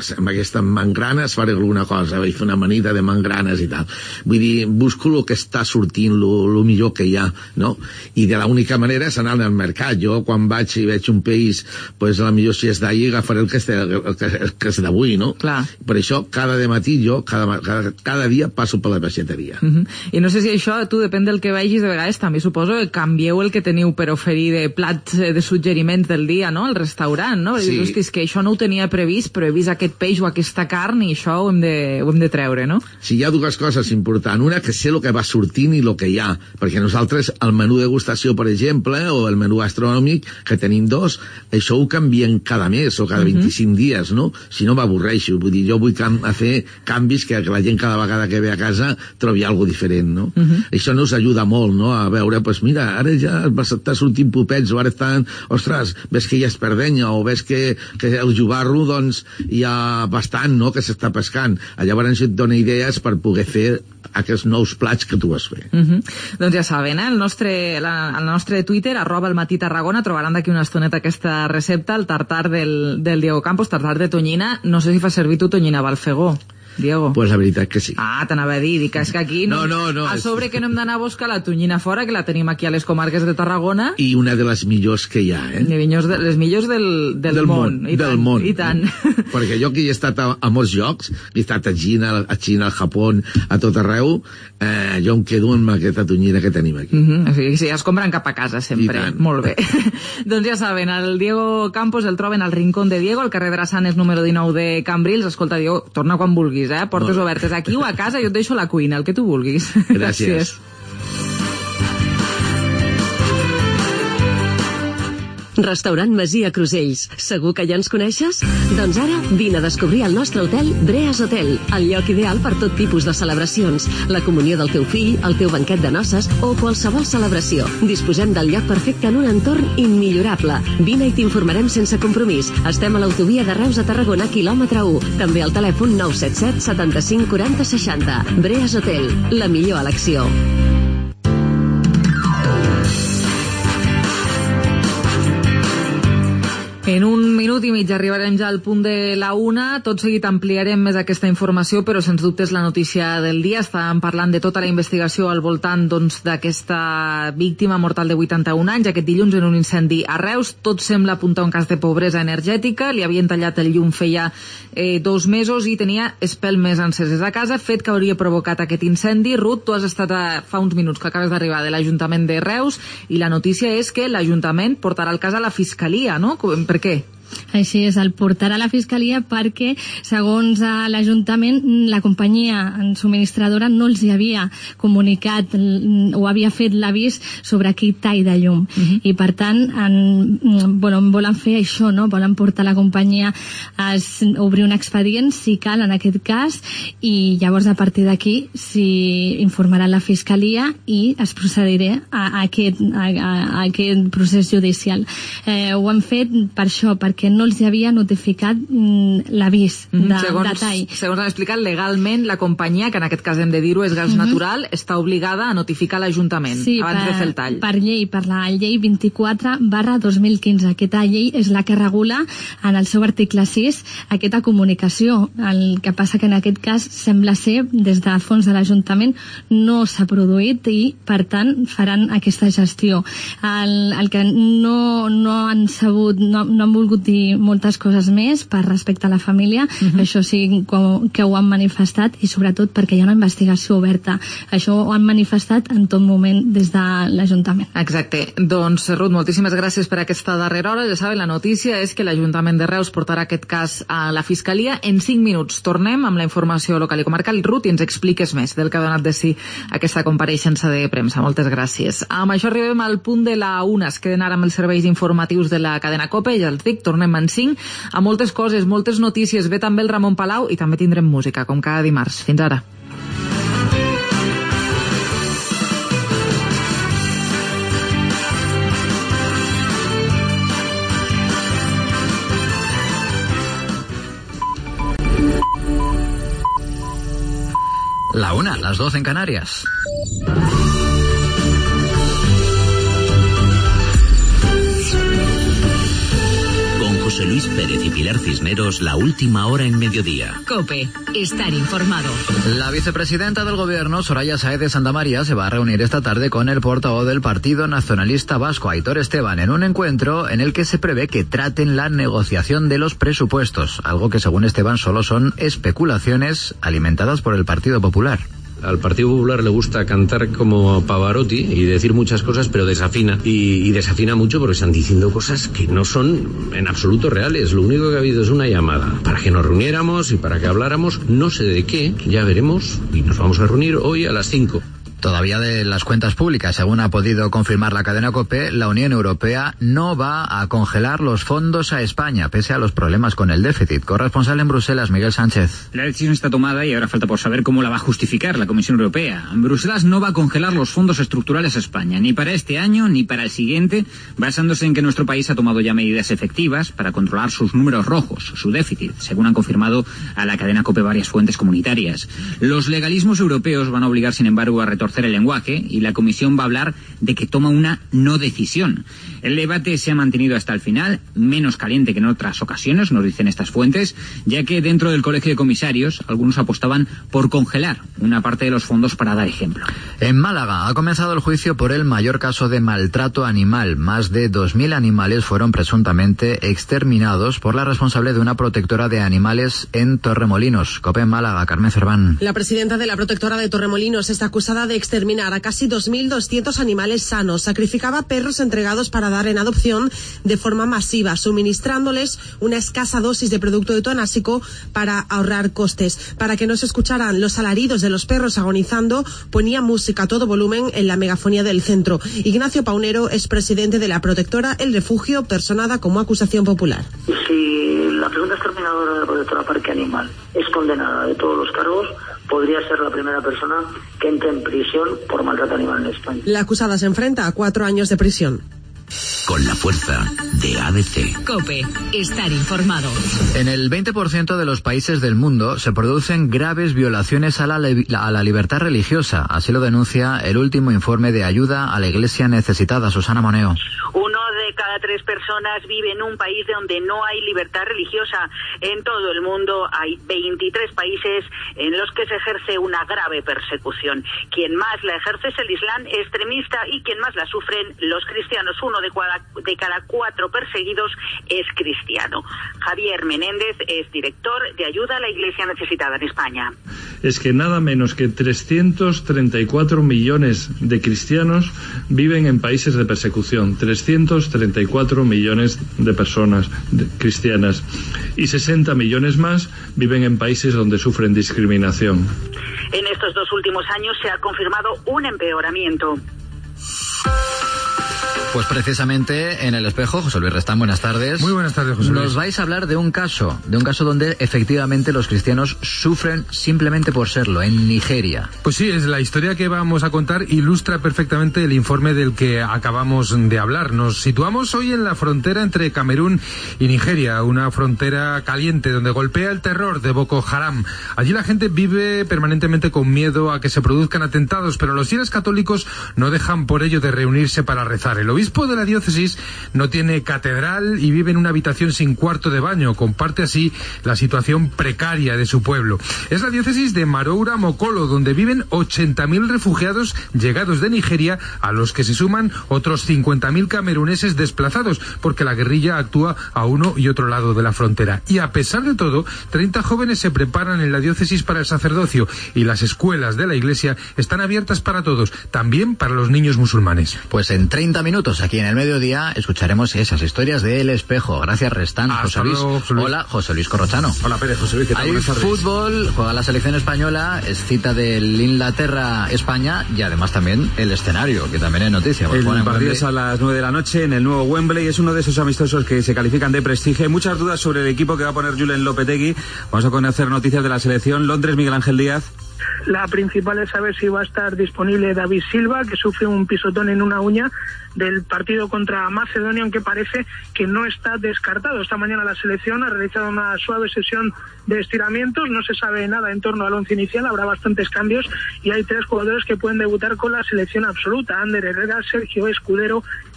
Speaker 14: estan mangranes, faré alguna cosa, vaig fer una amanida de mangranes i tal. Vull dir, busco el que està sortint, el millor que hi ha, no? I de l'única manera és anar al mercat. Jo, quan vaig i veig un peix, pues, a la millor si és d'ahir, agafaré el que és d'avui, no?
Speaker 3: Clar.
Speaker 14: Per això, cada dematí, jo, cada dia passo per la peixateria.
Speaker 3: I no sé si això, tu, depèn del que vegis, de vegades també suposo que canvieu el que teniu per oferir de plats de suggeriments del dia, no?, al restaurant, no?
Speaker 14: Sí.
Speaker 3: Dius, hosti, que això no ho tenia previst, però he vist aquest peix o aquesta carn i això ho hem de treure, no?
Speaker 14: Sí, hi ha dues coses importants. Una, que sé el que va sortint i el que hi ha, perquè nosaltres el menú degustació, per exemple, o el menú gastronòmic, que tenim dos, això ho canviem cada mes o cada 25 dies, no? Si no m'avorreixo. Vull dir, jo vull fer canvis que la gent cada vegada que ve a casa trobi alguna cosa diferent, no? Això nos ajuda molt, no?, a veure, pues mira, ara ja està sortint popets, o ara estan, ostres, ves que hi ha esperdenya, o ves que el jubarro, doncs, hi ha bastant, no?, que s'està pescant. Llavors et dona idees per poder fer aquests nous plats que tu vas fer.
Speaker 3: Doncs ja saben, el nostre Twitter, @elmatí_Tarragona, trobaran d'aquí una estoneta aquesta recepta, el tartar del Diego Campos, tartar de tonyina. No sé si fa servir tu tonyina Balfegó, Diego.
Speaker 14: Pues la veritat que sí.
Speaker 3: Ah, t'anava a dir, dic, és que aquí
Speaker 14: no,
Speaker 3: a sobre que no hem d'anar a buscar la tonyina fora, que la tenim aquí a les comarques de Tarragona.
Speaker 14: I una de les millors que hi ha,
Speaker 3: Les millors del món.
Speaker 14: Del món.
Speaker 3: I tant.
Speaker 14: Perquè jo que hi he estat a molts llocs, he estat a Xina, al Japó, a tot arreu, jo em quedo amb aquesta tonyina que tenim aquí.
Speaker 3: O sigui, sí, es compren cap a casa sempre. Molt bé. Doncs ja saben, el Diego Campos el troben al Rincón de Diego, al carrer Drassanes número 19 de Cambrils. Escolta, Diego, torna quan vulguis, portes obertes aquí o a casa, jo et deixo la cuina, el que tu vulguis.
Speaker 14: Gràcies.
Speaker 15: Restaurant Masia Crusells. Segur que ja ens coneixes? Doncs ara vine a descobrir el nostre hotel Breas Hotel, el lloc ideal per tot tipus de celebracions, la comunió del teu fill, el teu banquet de noces o qualsevol celebració. Disposem del lloc perfecte en un entorn immillorable. Vine i t'informarem sense compromís. Estem a l'autovia de Reus a Tarragona, quilòmetre 1. També al telèfon 977 75 40 60. Breas Hotel, la millor elecció.
Speaker 3: En un minut i mig arribarem ja al punt de la 1. Tot seguit ampliarem més aquesta informació, però sens dubte és la notícia del dia. Estàvem parlant de tota la investigació al voltant d'aquesta víctima mortal de 81 anys, aquest dilluns en un incendi a Reus. Tot sembla apuntar un cas de pobresa energètica. Li havien tallat el llum feia 2 mesos i tenia espelmes enceses a casa, fet que hauria provocat aquest incendi. Ruth, tu has estat fa uns minuts que acabes d'arribar de l'Ajuntament de Reus i la notícia és que l'Ajuntament portarà el cas a la Fiscalia, no? Per què?
Speaker 16: Així és, el portarà a la Fiscalia perquè, segons l'Ajuntament, la companyia subministradora no els hi havia comunicat o havia fet l'avís sobre aquest tall de llum. I, per tant, volen fer això, no? Volen portar la companyia a obrir un expedient, si cal, en aquest cas, i llavors, a partir d'aquí, s'hi informarà la Fiscalia i es procedirà a aquest procés judicial. Ho han fet per això, perquè no els havia notificat l'avís de tall.
Speaker 3: Segons han explicat, legalment la companyia, que en aquest cas hem de dir-ho és Gas Natural, està obligada a notificar l'Ajuntament abans de fer el tall.
Speaker 16: Per llei, per la llei 24/2015. Aquesta llei és la que regula en el seu article 6 aquesta comunicació. El que passa que en aquest cas sembla ser, des de fons de l'Ajuntament, no s'ha produït i, per tant, faran aquesta gestió. El que no han sabut, no han volgut dir moltes coses més per respecte a la família, això sí que ho han manifestat, i sobretot perquè hi ha una investigació oberta. Això ho han manifestat en tot moment des de l'Ajuntament.
Speaker 3: Exacte. Doncs, Ruth, moltíssimes gràcies per aquesta darrera hora. Ja saben, la notícia és que l'Ajuntament de Reus portarà aquest cas a la Fiscalia. En 5 minuts tornem amb la informació local i comarcal. Ruth, i ens expliques més del que ha donat de si aquesta compareixença de premsa. Moltes gràcies. Amb això arribem al punt de la 1. Es queden ara amb els serveis informatius de la cadena COPE, ja els dic, tornem en 5 a moltes coses, moltes notícies. Ve també el Ramon Palau i també tindrem música, com cada dimarts. Fins ara.
Speaker 17: La 1, las 12 en Canarias.
Speaker 18: José Luis Pérez y Pilar Cisneros, la última hora en mediodía.
Speaker 2: COPE, estar informado.
Speaker 17: La vicepresidenta del Gobierno, Soraya Sáez de Santamaría, se va a reunir esta tarde con el portavoz del Partido Nacionalista Vasco, Aitor Esteban, en un encuentro en el que se prevé que traten la negociación de los presupuestos, algo que según Esteban solo son especulaciones alimentadas por el Partido Popular.
Speaker 19: Al Partido Popular le gusta cantar como Pavarotti y decir muchas cosas, pero desafina. Y desafina mucho porque están diciendo cosas que no son en absoluto reales. Lo único que ha habido es una llamada para que nos reuniéramos y para que habláramos, no sé de qué, ya veremos, y nos vamos a reunir hoy a las 5.
Speaker 17: Todavía de las cuentas públicas, según ha podido confirmar la cadena COPE, la Unión Europea no va a congelar los fondos a España, pese a los problemas con el déficit. Corresponsal en Bruselas, Miguel Sánchez.
Speaker 20: La decisión está tomada y ahora falta por saber cómo la va a justificar la Comisión Europea. Bruselas no va a congelar los fondos estructurales a España, ni para este año ni para el siguiente, basándose en que nuestro país ha tomado ya medidas efectivas para controlar sus números rojos, su déficit, según han confirmado a la cadena COPE varias fuentes comunitarias. Los legalismos europeos van a obligar, sin embargo, a retorcer el lenguaje y la Comisión va a hablar de que toma una no decisión. El debate se ha mantenido hasta el final, menos caliente que en otras ocasiones, nos dicen estas fuentes, ya que dentro del Colegio de Comisarios algunos apostaban por congelar una parte de los fondos para dar ejemplo.
Speaker 17: En Málaga ha comenzado el juicio por el mayor caso de maltrato animal. Más de 2.000 animales fueron presuntamente exterminados por la responsable de una protectora de animales en Torremolinos. COPE en Málaga, Carmen Cerván.
Speaker 21: La presidenta de la protectora de Torremolinos está acusada de exterminar a casi 2.200 animales sanos. Sacrificaba perros entregados para dar en adopción de forma masiva, suministrándoles una escasa dosis de producto eutanásico para ahorrar costes. Para que no se escucharan los alaridos de los perros agonizando, ponía música a todo volumen en la megafonía del centro. Ignacio Paunero es presidente de la protectora El Refugio, personada como acusación popular.
Speaker 22: Si la pregunta exterminadora de la protectora Parque Animal es condenada de todos los cargos, podría ser la primera persona que entre en prisión por maltrato animal en España.
Speaker 21: La acusada se enfrenta a 4 años de prisión.
Speaker 18: Con la fuerza de ABC.
Speaker 2: COPE, estar informado.
Speaker 17: En el 20% de los países del mundo se producen graves violaciones a la libertad religiosa. Así lo denuncia el último informe de ayuda a la Iglesia necesitada. Susana Moneo.
Speaker 23: 1 de cada 3 personas vive en un país donde no hay libertad religiosa. En todo el mundo hay 23 países en los que se ejerce una grave persecución. Quien más la ejerce es el Islam extremista y quien más la sufren los cristianos. 1 de cada 4 perseguidos es cristiano. Javier Menéndez es director de ayuda a la Iglesia necesitada en España.
Speaker 24: Es que nada menos que 334 millones de cristianos viven en países de persecución. 334 millones de personas cristianas. Y 60 millones más viven en países donde sufren discriminación.
Speaker 23: En estos 2 últimos años se ha confirmado un empeoramiento.
Speaker 17: Pues precisamente en El Espejo, José Luis Restán, buenas tardes.
Speaker 25: Muy buenas tardes, José Luis.
Speaker 17: Nos vais a hablar de un caso donde efectivamente los cristianos sufren simplemente por serlo, en Nigeria.
Speaker 25: Pues sí, es la historia que vamos a contar, ilustra perfectamente el informe del que acabamos de hablar. Nos situamos hoy en la frontera entre Camerún y Nigeria, una frontera caliente donde golpea el terror de Boko Haram. Allí la gente vive permanentemente con miedo a que se produzcan atentados, pero los fieles católicos no dejan por ello de reunirse para rezar. El obispo de la diócesis no tiene catedral y vive en una habitación sin cuarto de baño. Comparte así la situación precaria de su pueblo. Es la diócesis de Maroura Mokolo, donde viven 80.000 refugiados llegados de Nigeria, a los que se suman otros 50.000 cameruneses desplazados, porque la guerrilla actúa a uno y otro lado de la frontera. Y a pesar de todo, 30 jóvenes se preparan en la diócesis para el sacerdocio, y las escuelas de la iglesia están abiertas para todos, también para los niños musulmanes.
Speaker 17: Pues en 30 minutos aquí en el mediodía escucharemos esas historias de El Espejo. Gracias, Restán. José Luis. Hola, José Luis Corrochano.
Speaker 25: Hola, Pérez. José Luis, ¿qué tal?
Speaker 17: Hay fútbol, juega la selección española, es cita del Inglaterra-España y además también el escenario, que también es noticia.
Speaker 26: El partido es a las 9 de la noche en el nuevo Wembley. Es uno de esos amistosos que se califican de prestigio. Hay muchas dudas sobre el equipo que va a poner Julen Lopetegui. Vamos a conocer noticias de la selección. Londres, Miguel Ángel Díaz.
Speaker 27: La principal es saber si va a estar disponible David Silva, que sufre un pisotón en una uña del partido contra Macedonia, aunque parece que no está descartado. Esta mañana la selección ha realizado una suave sesión de estiramientos, no se sabe nada en torno al once inicial, habrá bastantes cambios y hay 3 jugadores que pueden debutar con la selección absoluta: Ander Herrera, Sergio Escudero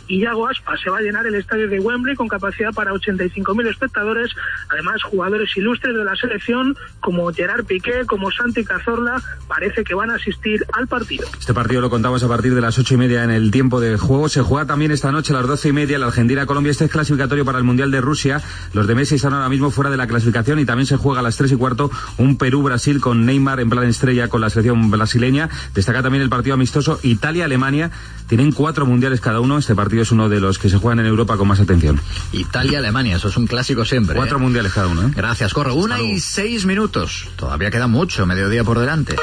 Speaker 27: y Iago Aspas. Se va a llenar el estadio de Wembley con capacidad para 85.000 espectadores. Además, jugadores ilustres de la selección como Gerard Piqué, como Santi Cazorla, parece que van a asistir al partido.
Speaker 26: Este partido lo contamos a partir de las 8:30 en el tiempo de juego. Se juega también esta noche a las 12:30 la Argentina-Colombia. Este es clasificatorio para el Mundial de Rusia. Los de Messi están ahora mismo fuera de la clasificación y también se juega a las 3:15 un Perú-Brasil con Neymar en plan estrella con la selección brasileña. Destaca también el partido amistoso Italia-Alemania. Tienen 4 mundiales cada uno. Este partido es uno de los que se juegan en Europa con más atención.
Speaker 17: Italia-Alemania, eso es un clásico siempre.
Speaker 26: 4 mundiales cada uno, ¿eh?
Speaker 17: Gracias, Corro. 1:06. Todavía queda mucho, mediodía por delante.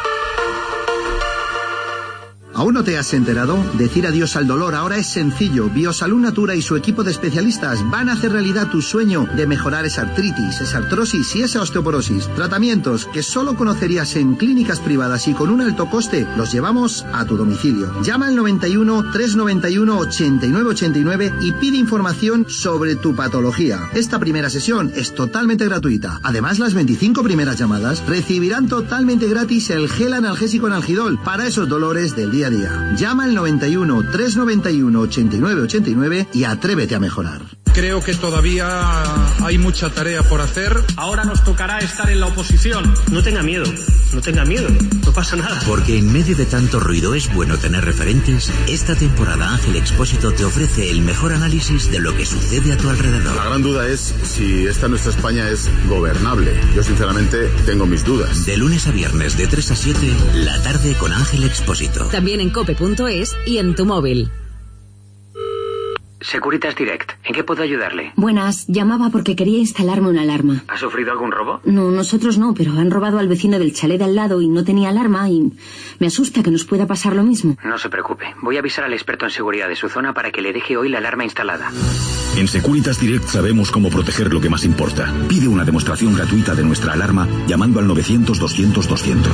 Speaker 1: ¿Aún no te has enterado? Decir adiós al dolor ahora es sencillo. Biosalud Natura y su equipo de especialistas van a hacer realidad tu sueño de mejorar esa artritis, esa artrosis y esa osteoporosis. Tratamientos que solo conocerías en clínicas privadas y con un alto coste, los llevamos a tu domicilio. Llama al 91 391 8989 y pide información sobre tu patología. Esta primera sesión es totalmente gratuita. Además, las 25 primeras llamadas recibirán totalmente gratis el gel analgésico Analgidol para esos dolores del día a día. Llama al 91 391 8989 y atrévete a mejorar.
Speaker 4: Creo que todavía hay mucha tarea por hacer. Ahora nos tocará estar en la oposición.
Speaker 5: No tenga miedo, no pasa nada.
Speaker 18: Porque en medio de tanto ruido es bueno tener referentes. Esta temporada Ángel Expósito te ofrece el mejor análisis de lo que sucede a tu alrededor.
Speaker 6: La gran duda es si esta nuestra España es gobernable. Yo sinceramente tengo mis dudas.
Speaker 18: De lunes a viernes de 3 a 7, la tarde con Ángel Expósito.
Speaker 2: También en cope.es y en tu móvil.
Speaker 7: Securitas Direct, ¿en qué puedo ayudarle?
Speaker 8: Buenas, llamaba porque quería instalarme una alarma.
Speaker 7: ¿Ha sufrido algún robo?
Speaker 8: No, nosotros no, pero han robado al vecino del chalet de al lado y no tenía alarma y me asusta que nos pueda pasar lo mismo.
Speaker 7: No se preocupe, voy a avisar al experto en seguridad de su zona para que le deje hoy la alarma instalada.
Speaker 9: En Securitas Direct sabemos cómo proteger lo que más importa. Pide una demostración gratuita de nuestra alarma llamando al 900 200 200.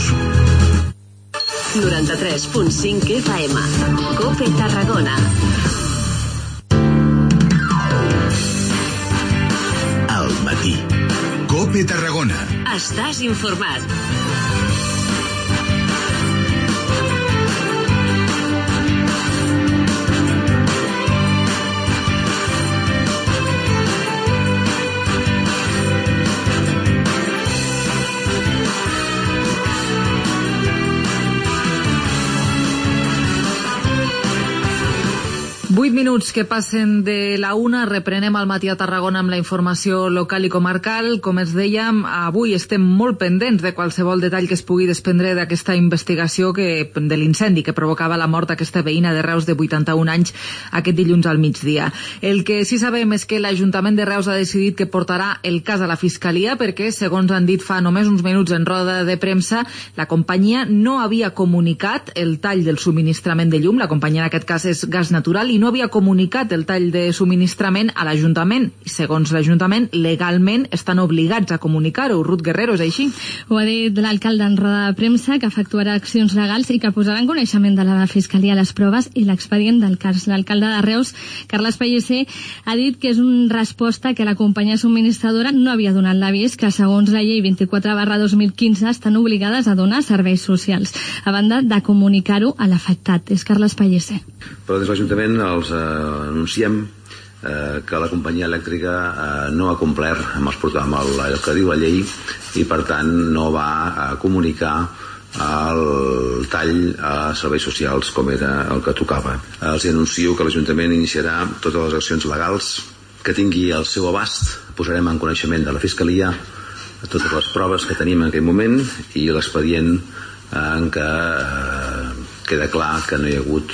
Speaker 15: 93.5 FM. COPE Tarragona.
Speaker 9: Al matí. COPE Tarragona.
Speaker 15: Estàs informat.
Speaker 3: Vuit minuts que passen de la 1, reprenem al matí a Tarragona amb la informació local i comarcal. Com es dèiem, avui estem molt pendents de qualsevol detall que es pugui desprendre d'aquesta investigació de l'incendi que provocava la mort d'aquesta veïna de Reus de 81 anys aquest dilluns al migdia. El que sí sabem és que l'Ajuntament de Reus ha decidit que portarà el cas a la Fiscalia perquè, segons han dit fa només uns minuts en roda de premsa, la companyia no havia comunicat el tall del subministrament de llum. La companyia en aquest cas és Gas Natural i no havia comunicat el tall de subministrament a l'Ajuntament. I segons l'Ajuntament, legalment estan obligats a comunicar-ho. Ruth Guerrero, és així?
Speaker 16: Ho ha dit l'alcalde en roda de premsa, que efectuarà accions legals i que posarà en coneixement de la Fiscalia les proves i l'expedient del cas. L'alcalde de Reus, Carles Pellicer, ha dit que és una resposta que la companyia subministradora no havia donat l'avís, que segons la llei 24/2015 estan obligades a donar serveis socials, a banda de comunicar-ho a l'afectat. És Carles Pellicer.
Speaker 28: Però des de l'Ajuntament els anunciem que la companyia elèctrica no ha complert amb el que diu la llei i per tant no va comunicar el tall a serveis socials com era el que tocava. Els anuncio que l'Ajuntament iniciarà totes les accions legals que tingui al seu abast. Posarem en coneixement de la Fiscalia totes les proves que tenim en aquell moment i l'expedient en què queda clar que no hi ha hagut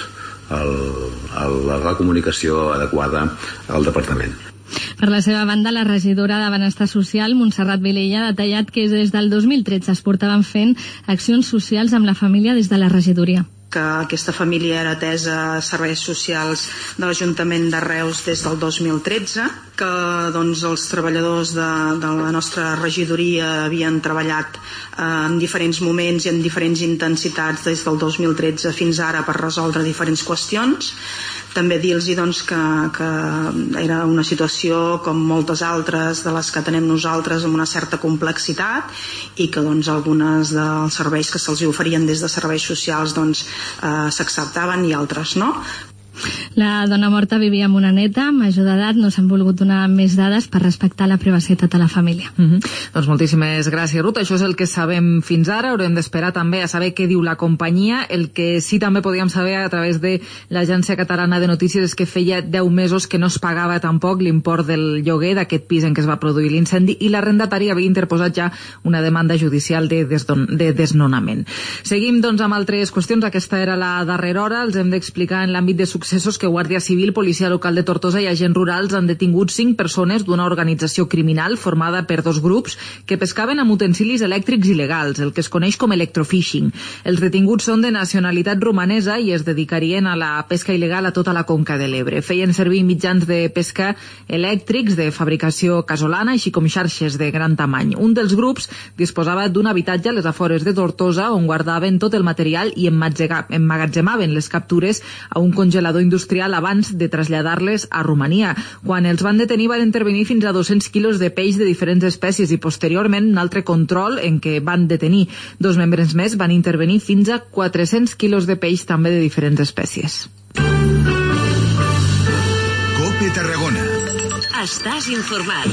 Speaker 28: la comunicació adequada al departament.
Speaker 16: Per la seva banda, la regidora de Benestar Social, Montserrat Vilella, ha detallat que des del 2013 es portaven fent accions socials amb la família des de la regidoria.
Speaker 29: Que aquesta família era atesa a serveis socials de l'Ajuntament de Reus des del 2013, que doncs, els treballadors de la nostra regidoria havien treballat en diferents moments i en diferents intensitats des del 2013 fins ara per resoldre diferents qüestions. També dir-los doncs, que era una situació com moltes altres de les que tenem nosaltres amb una certa complexitat i que doncs, algunes dels serveis que se'ls oferien des de serveis socials doncs, s'acceptaven i altres no.
Speaker 16: La dona morta vivia amb una neta, major d'edat, no s'han volgut donar més dades per respectar la privacitat a la família.
Speaker 3: Doncs moltíssimes gràcies, Ruth. Això és el que sabem fins ara. Haurem d'esperar també a saber què diu la companyia. El que sí també podíem saber a través de l'Agència Catalana de Notícies és que feia 10 mesos que no es pagava tampoc l'import del lloguer d'aquest pis en què es va produir l'incendi i l'arrendatari havia interposat ja una demanda judicial de desnonament. Seguim doncs amb altres qüestions. Aquesta era la darrera hora. Els hem d'explicar en l'àmbit de successos que Guàrdia Civil, Policia Local de Tortosa i agents rurals han detingut 5 persones d'una organització criminal formada per 2 grups que pescaven amb utensilis elèctrics il·legals, el que es coneix com electrofishing. Els detinguts són de nacionalitat romanesa i es dedicarien a la pesca il·legal a tota la conca de l'Ebre. Feien servir mitjans de pesca elèctrics de fabricació casolana, així com xarxes de gran tamany. Un dels grups disposava d'un habitatge a les afores de Tortosa on guardaven tot el material i emmagatzemaven les captures a un congelador industrial abans de traslladar-les a Romania. Quan els van detenir van intervenir fins a 200 quilos de peix de diferents espècies i posteriorment un altre control en què van detenir 2 membres més van intervenir fins a 400 quilos de peix també de diferents espècies.
Speaker 10: COPE Tarragona.
Speaker 15: Estàs informat.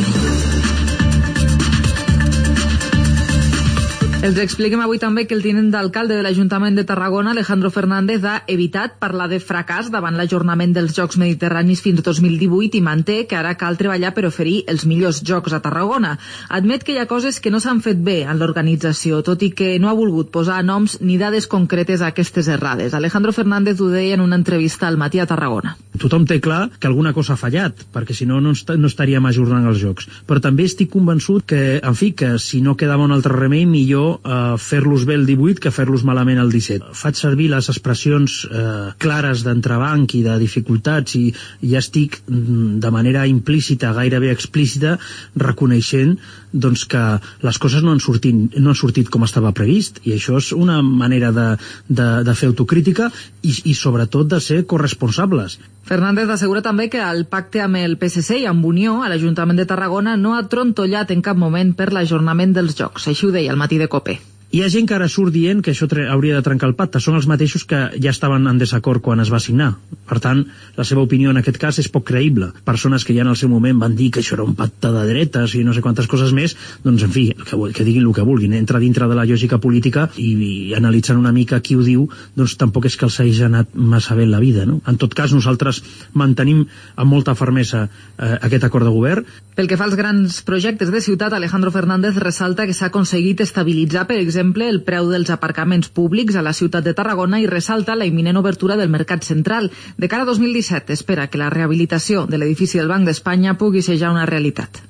Speaker 3: Els expliquem avui també que el tinent d'alcalde de l'Ajuntament de Tarragona, Alejandro Fernández, ha evitat parlar de fracàs davant l'ajornament dels Jocs Mediterranis fins 2018 i manté que ara cal treballar per oferir els millors jocs a Tarragona. Admet que hi ha coses que no s'han fet bé en l'organització, tot i que no ha volgut posar noms ni dades concretes a aquestes errades. Alejandro Fernández ho deia en una entrevista al Matí a Tarragona.
Speaker 11: Tothom té clar que alguna cosa ha fallat, perquè si no, no estaríem ajornant els Jocs. Però també estic convençut que, en fi, que si no quedava un altre remei, millor fer-los bé el 18 que fer-los malament el 17. Faig servir les expressions clares d'entrebanc i de dificultats i ja estic de manera implícita, gairebé explícita, reconeixent doncs, que les coses no han sortit com estava previst, i això és una manera de fer autocrítica i sobretot de ser corresponsables.
Speaker 3: Fernández assegura també que el pacte amb el PSC i amb Unió a l'Ajuntament de Tarragona no ha trontollat en cap moment per l'ajornament dels Jocs. Així ho deia al Matí de COPE.
Speaker 11: Hi ha gent que ara surt dient que això hauria de trencar el pacte. Són els mateixos que ja estaven en desacord quan es va signar. Per tant, la seva opinió en aquest cas és poc creïble. Persones que ja en el seu moment van dir que això era un pacte de dretes i no sé quantes coses més, doncs, en fi, que diguin el que vulguin. Entra dintre de la lògica política i analitzant una mica qui ho diu, doncs tampoc és que els hagi anat massa bé en la vida, no? En tot cas, nosaltres mantenim amb molta fermesa aquest acord de govern.
Speaker 3: Pel que fa als grans projectes de ciutat, Alejandro Fernández ressalta que s'ha aconseguit estabilitzar, per exemple, el preu dels aparcaments públics a la ciutat de Tarragona i ressalta la imminent obertura del Mercat Central. De cara a 2017 espera que la rehabilitació de l'edifici del Banc d'Espanya pugui ser ja una realitat.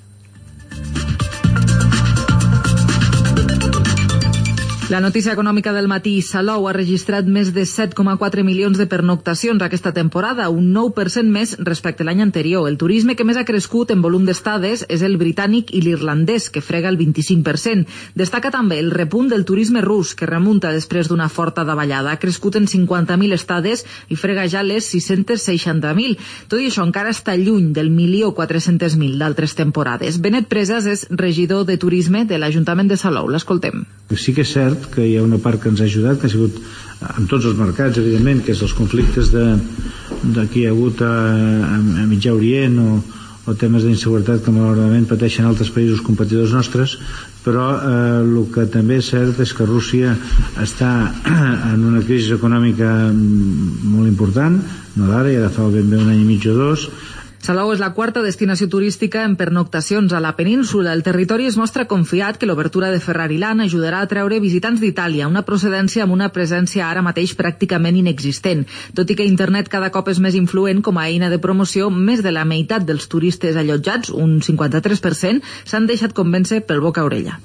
Speaker 3: La notícia econòmica del matí: Salou ha registrat més de 7,4 milions de pernoctacions aquesta temporada, un 9% més respecte a l'any anterior. El turisme que més ha crescut en volum d'estades és el britànic i l'irlandès, que frega el 25%. Destaca també el repunt del turisme rus, que remunta després d'una forta davallada. Ha crescut en 50.000 estades i frega ja les 660.000. Tot i això encara està lluny del 1.400.000 d'altres temporades. Benet Presas és regidor de turisme de l'Ajuntament de Salou. L'escoltem.
Speaker 12: Sí que és cert que hi ha una part que ens ha ajudat, que ha sigut en tots els mercats, evidentment, que és els conflictes que hi ha hagut a Mitjà Orient o temes d'inseguretat que malauradament pateixen altres països competidors nostres, però el que també és cert és que Rússia està en una crisi econòmica molt important, no d'ara, ja de fa ben bé un any i mig o dos.
Speaker 3: Salou és la quarta destinació turística en pernoctacions a la península. El territori es mostra confiat que l'obertura de Ferrariland ajudarà a treure visitants d'Itàlia, una procedència amb una presència ara mateix pràcticament inexistent. Tot i que internet cada cop és més influent com a eina de promoció, més de la meitat dels turistes allotjats, un 53%, s'han deixat convèncer pel boca a orella.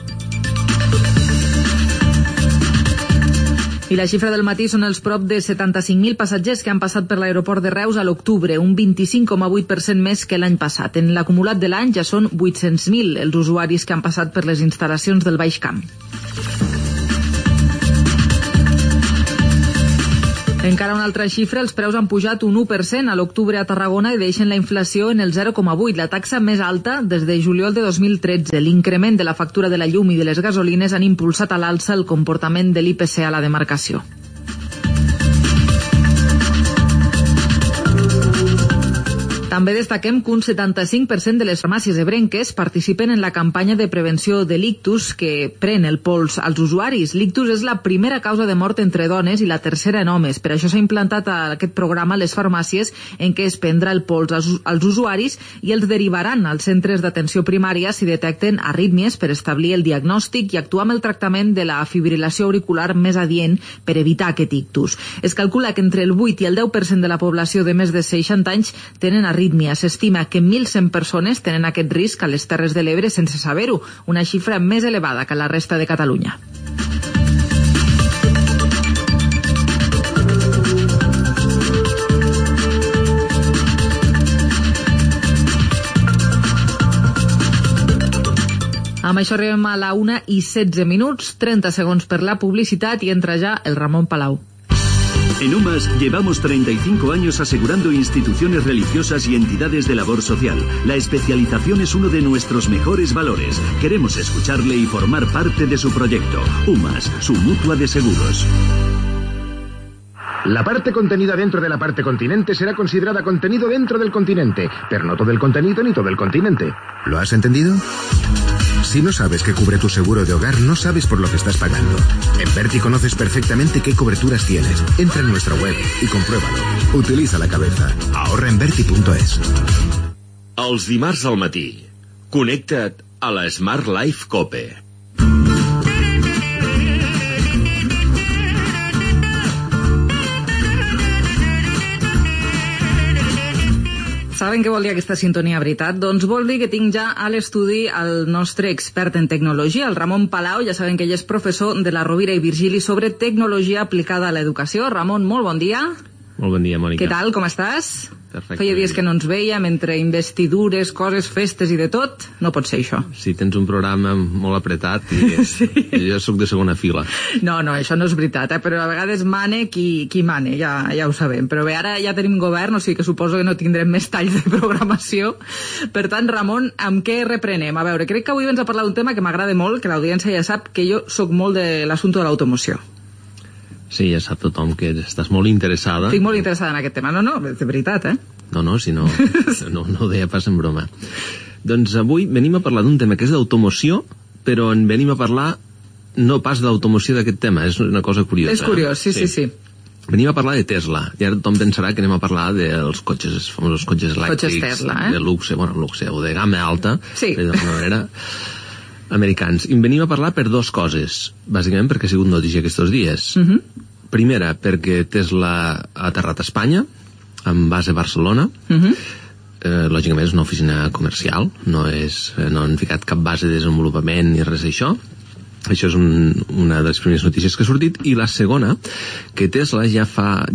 Speaker 3: I la xifra del matí són els prop de 75.000 passatgers que han passat per l'aeroport de Reus a l'octubre, un 25,8% més que l'any passat. En l'acumulat de l'any ja són 800.000 els usuaris que han passat per les instal·lacions del Baix Camp. Encara una altra xifra, els preus han pujat un 1% a l'octubre a Tarragona i deixen la inflació en el 0,8%, la taxa més alta des de juliol de 2013. L'increment de la factura de la llum i de les gasolines han impulsat a l'alça el comportament de l'IPC a la demarcació. També destaquem que un 75% de les farmàcies ebrenques participen en la campanya de prevenció de l'ictus que pren el pols als usuaris. L'ictus és la primera causa de mort entre dones i la tercera en homes. Per això s'ha implantat a aquest programa a les farmàcies en què es prendrà el pols als usuaris i els derivaran als centres d'atenció primària si detecten arrítmies per establir el diagnòstic i actuar amb el tractament de la fibrilació auricular més adient per evitar aquest ictus. Es calcula que entre el 8 i el 10% de la població de més de 60 anys tenen arrítmies. S'estima que 1.100 persones tenen aquest risc a les Terres de l'Ebre sense saber-ho, una xifra més elevada que la resta de Catalunya. Amb això arribem a la 1:16, 30 segons per la publicitat i entra ja el Ramon Palau.
Speaker 13: En UMAS llevamos 35 años asegurando instituciones religiosas y entidades de labor social. La especialización es uno de nuestros mejores valores. Queremos escucharle y formar parte de su proyecto. UMAS, su mutua de seguros.
Speaker 14: La parte contenida dentro de la parte continente será considerada contenido dentro del continente, pero no todo el contenido ni todo el continente.
Speaker 10: ¿Lo has entendido? Si no sabes qué cubre tu seguro de hogar, no sabes por lo que estás pagando. En Verti conoces perfectamente qué coberturas tienes. Entra en nuestra web y compruébalo. Utiliza la cabeza. Ahorra en Verti.es.
Speaker 19: Els dimarts al matí, connecta't a la Smart Life Cope.
Speaker 3: Saben què vol dir aquesta sintonia, veritat? Doncs vol dir que tinc ja a l'estudi el nostre expert en tecnologia, el Ramon Palau. Ja saben que ell és professor de la Rovira i Virgili sobre tecnologia aplicada a l'educació. Ramon, molt bon dia.
Speaker 20: Molt bon dia, Mònica.
Speaker 3: Què tal, com estàs?
Speaker 20: Perfecte.
Speaker 3: Feia dies que no ens veiem, entre investidures, coses, festes i de tot. No pot ser això.
Speaker 20: Sí, tens un programa molt apretat i sí. Jo sóc de segona fila.
Speaker 3: No, això no és veritat, però a vegades mane qui mane, ja ho sabem. Però bé, ara ja tenim govern, o sigui que suposo que no tindrem més talls de programació. Per tant, Ramon, amb què reprenem? A veure, crec que avui ens ha parlat d'un tema que m'agrada molt, que l'audiència ja sap que jo sóc molt de l'assumpte de l'automoció.
Speaker 20: Sí, ja sap tothom que estàs molt interessada.
Speaker 3: Estic molt interessada en aquest tema. No, de veritat,
Speaker 20: No, si no, no ho deia pas en broma. Doncs avui venim a parlar d'un tema que és d'automoció, però en venim a parlar no pas d'automoció d'aquest tema, és una cosa curiosa.
Speaker 3: És curiós, sí.
Speaker 20: Venim a parlar de Tesla, i ara tothom pensarà que anem a parlar dels cotxes, els famosos cotxes elèctrics,
Speaker 3: Tesla,
Speaker 20: de luxe, o de gamma alta,
Speaker 3: sí.
Speaker 20: D'alguna manera, americans. I en venim a parlar per dues coses, bàsicament perquè ha sigut notícia aquests dies. Primera, perquè Tesla ha aterrat a Espanya, amb base a Barcelona. Lògicament és una oficina comercial, no han ficat cap base de desenvolupament ni res d'això. Això és una de les primeres notícies que ha sortit. I la segona, que Tesla ja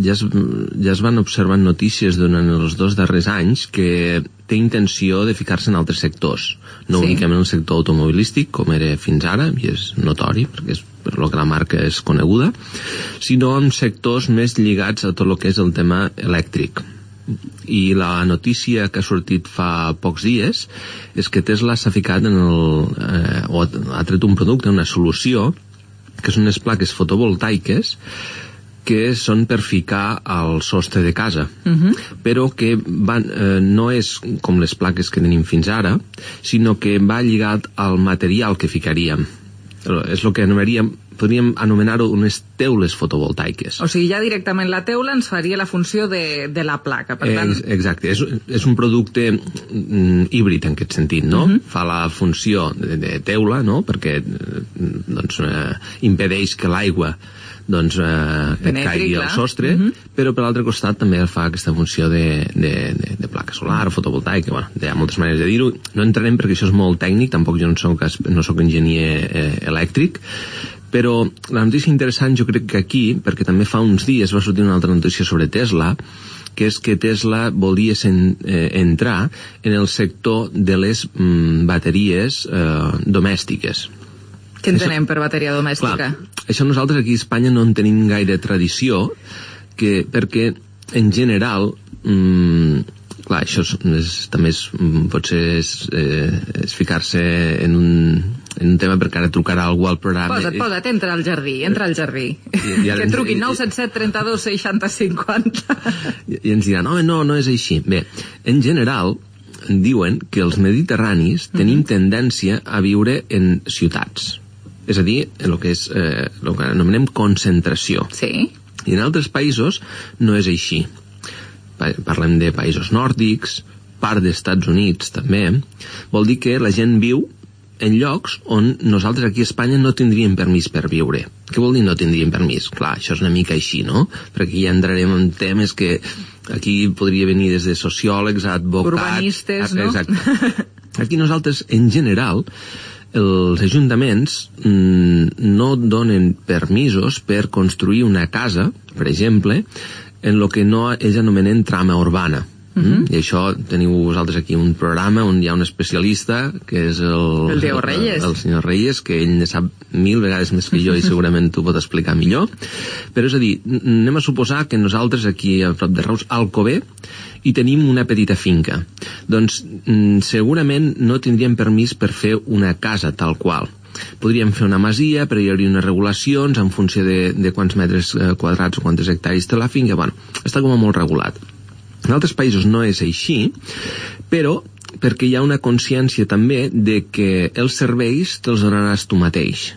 Speaker 20: es van observant notícies durant els 2 darrers anys que té intenció de ficar-se en altres sectors, no únicament en el sector automobilístic, com era fins ara, i és notori, perquè és per lo que la marca és coneguda, sinó en sectors més lligats a tot el que és el tema elèctric. I la notícia que ha sortit fa pocs dies és que Tesla s'ha ficat o ha tret un producte, una solució, que són unes plaques fotovoltaiques que són per ficar al sostre de casa, però que no és com les plaques que tenim fins ara, sinó que va lligat al material que ficaríem. És el que podríem anomenar-ho unes teules fotovoltaiques.
Speaker 3: O sigui, ja directament la teula ens faria la funció de la placa, per tant...
Speaker 20: Exacte, és un producte híbrid en aquest sentit, no? Fa la funció de teula, no? Perquè impedeix que l'aigua et caigui al sostre, però per l'altre costat també fa aquesta funció de placa solar o fotovoltaica. Bueno, hi ha moltes maneres de dir-ho. No entrarem perquè això és molt tècnic, tampoc jo no soc enginyer elèctric, però la notícia interessant jo crec que aquí, perquè també fa uns dies va sortir una altra notícia sobre Tesla, que és que Tesla volia entrar en el sector de les bateries domèstiques.
Speaker 3: Què entenem per bateria domèstica?
Speaker 20: Clar, això nosaltres aquí a Espanya no en tenim gaire tradició, perquè en general, clar, això també potser és ficar-se en en un tema, perquè ara trucarà algú al programa.
Speaker 3: Posa't, entra al jardí. Que truqui 977 32 60 50.
Speaker 20: I ens diran, no és així. Bé, en general, diuen que els mediterranis tenim tendència a viure en ciutats. És a dir, el que anomenem concentració.
Speaker 3: Sí.
Speaker 20: I en altres països no és així. Parlem de països nòrdics, part dels Estats Units també. Vol dir que la gent viu en llocs on nosaltres aquí a Espanya no tindríem permís per viure. Què vol dir no tindríem permís? Clar, això és una mica així, no? Perquè ja entrarem en temes que aquí podria venir des de sociòlegs, advocats...
Speaker 3: urbanistes, no?
Speaker 20: Exacte. Aquí nosaltres, en general, els ajuntaments no donen permisos per construir una casa, per exemple, en el que ells anomenen trama urbana. I això teniu vosaltres aquí un programa on hi ha un especialista que és el
Speaker 3: Diego Reyes,
Speaker 20: el senyor Reyes, que ell ne sap 1000 vegades més que jo i segurament t'ho pot explicar millor. Però és a dir, anem a suposar que nosaltres aquí a prop de Reus, a Alcover, i tenim una petita finca. Doncs segurament no tindríem permís per fer una casa tal qual. Podríem fer una masia, però hi hauria unes regulacions en funció de quants metres quadrats o quantes hectàrees té la finca. Bueno, està com a molt regulat. En altres països no és així, però perquè hi ha una consciència també de que els serveis te'ls donaràs tu mateix.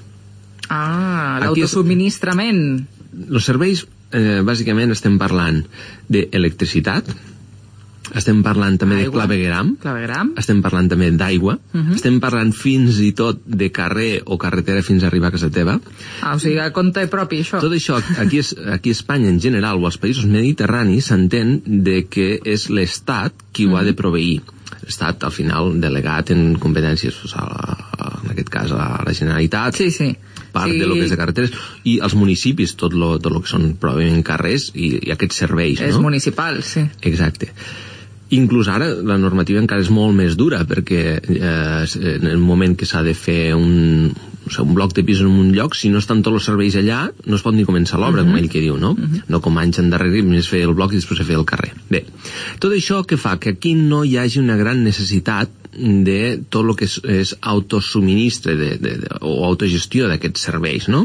Speaker 3: L'autosubministrament.
Speaker 20: Els serveis, bàsicament, estem parlant d'electricitat, estem parlant també de clavegueram, estem parlant també d'aigua, estem parlant fins i tot de carrer o carretera fins a arribar a casa teva.
Speaker 3: O sigui, a compte propi, això.
Speaker 20: Tot això, aquí a Espanya en general, o als països mediterranis, s'entén de que és l'Estat qui ho ha de proveir. L'Estat, al final, delegat en competències, en aquest cas, a la Generalitat, part de lo que és de carreteres, i els municipis, tot lo que són probablement carrers i aquests serveis, no?
Speaker 3: És municipal, sí.
Speaker 20: Exacte. Inclús ara la normativa encara és molt més dura, perquè en el moment que s'ha de fer un bloc de pisos en un lloc, si no estan tots els serveis allà, no es pot ni començar l'obra, com ell que diu, no? No com anys endarrere, només fer el bloc i després fer el carrer. Bé, tot això que fa que aquí no hi hagi una gran necessitat de tot el que és autosubministre o autogestió d'aquests serveis, no?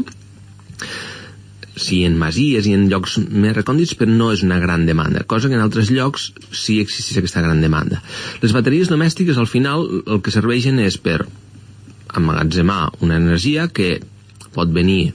Speaker 20: Sí, en masies i en llocs més recòndits, però no és una gran demanda, cosa que en altres llocs sí existeix aquesta gran demanda. Les bateries domèstiques, al final, el que serveixen és per emmagatzemar una energia que pot venir,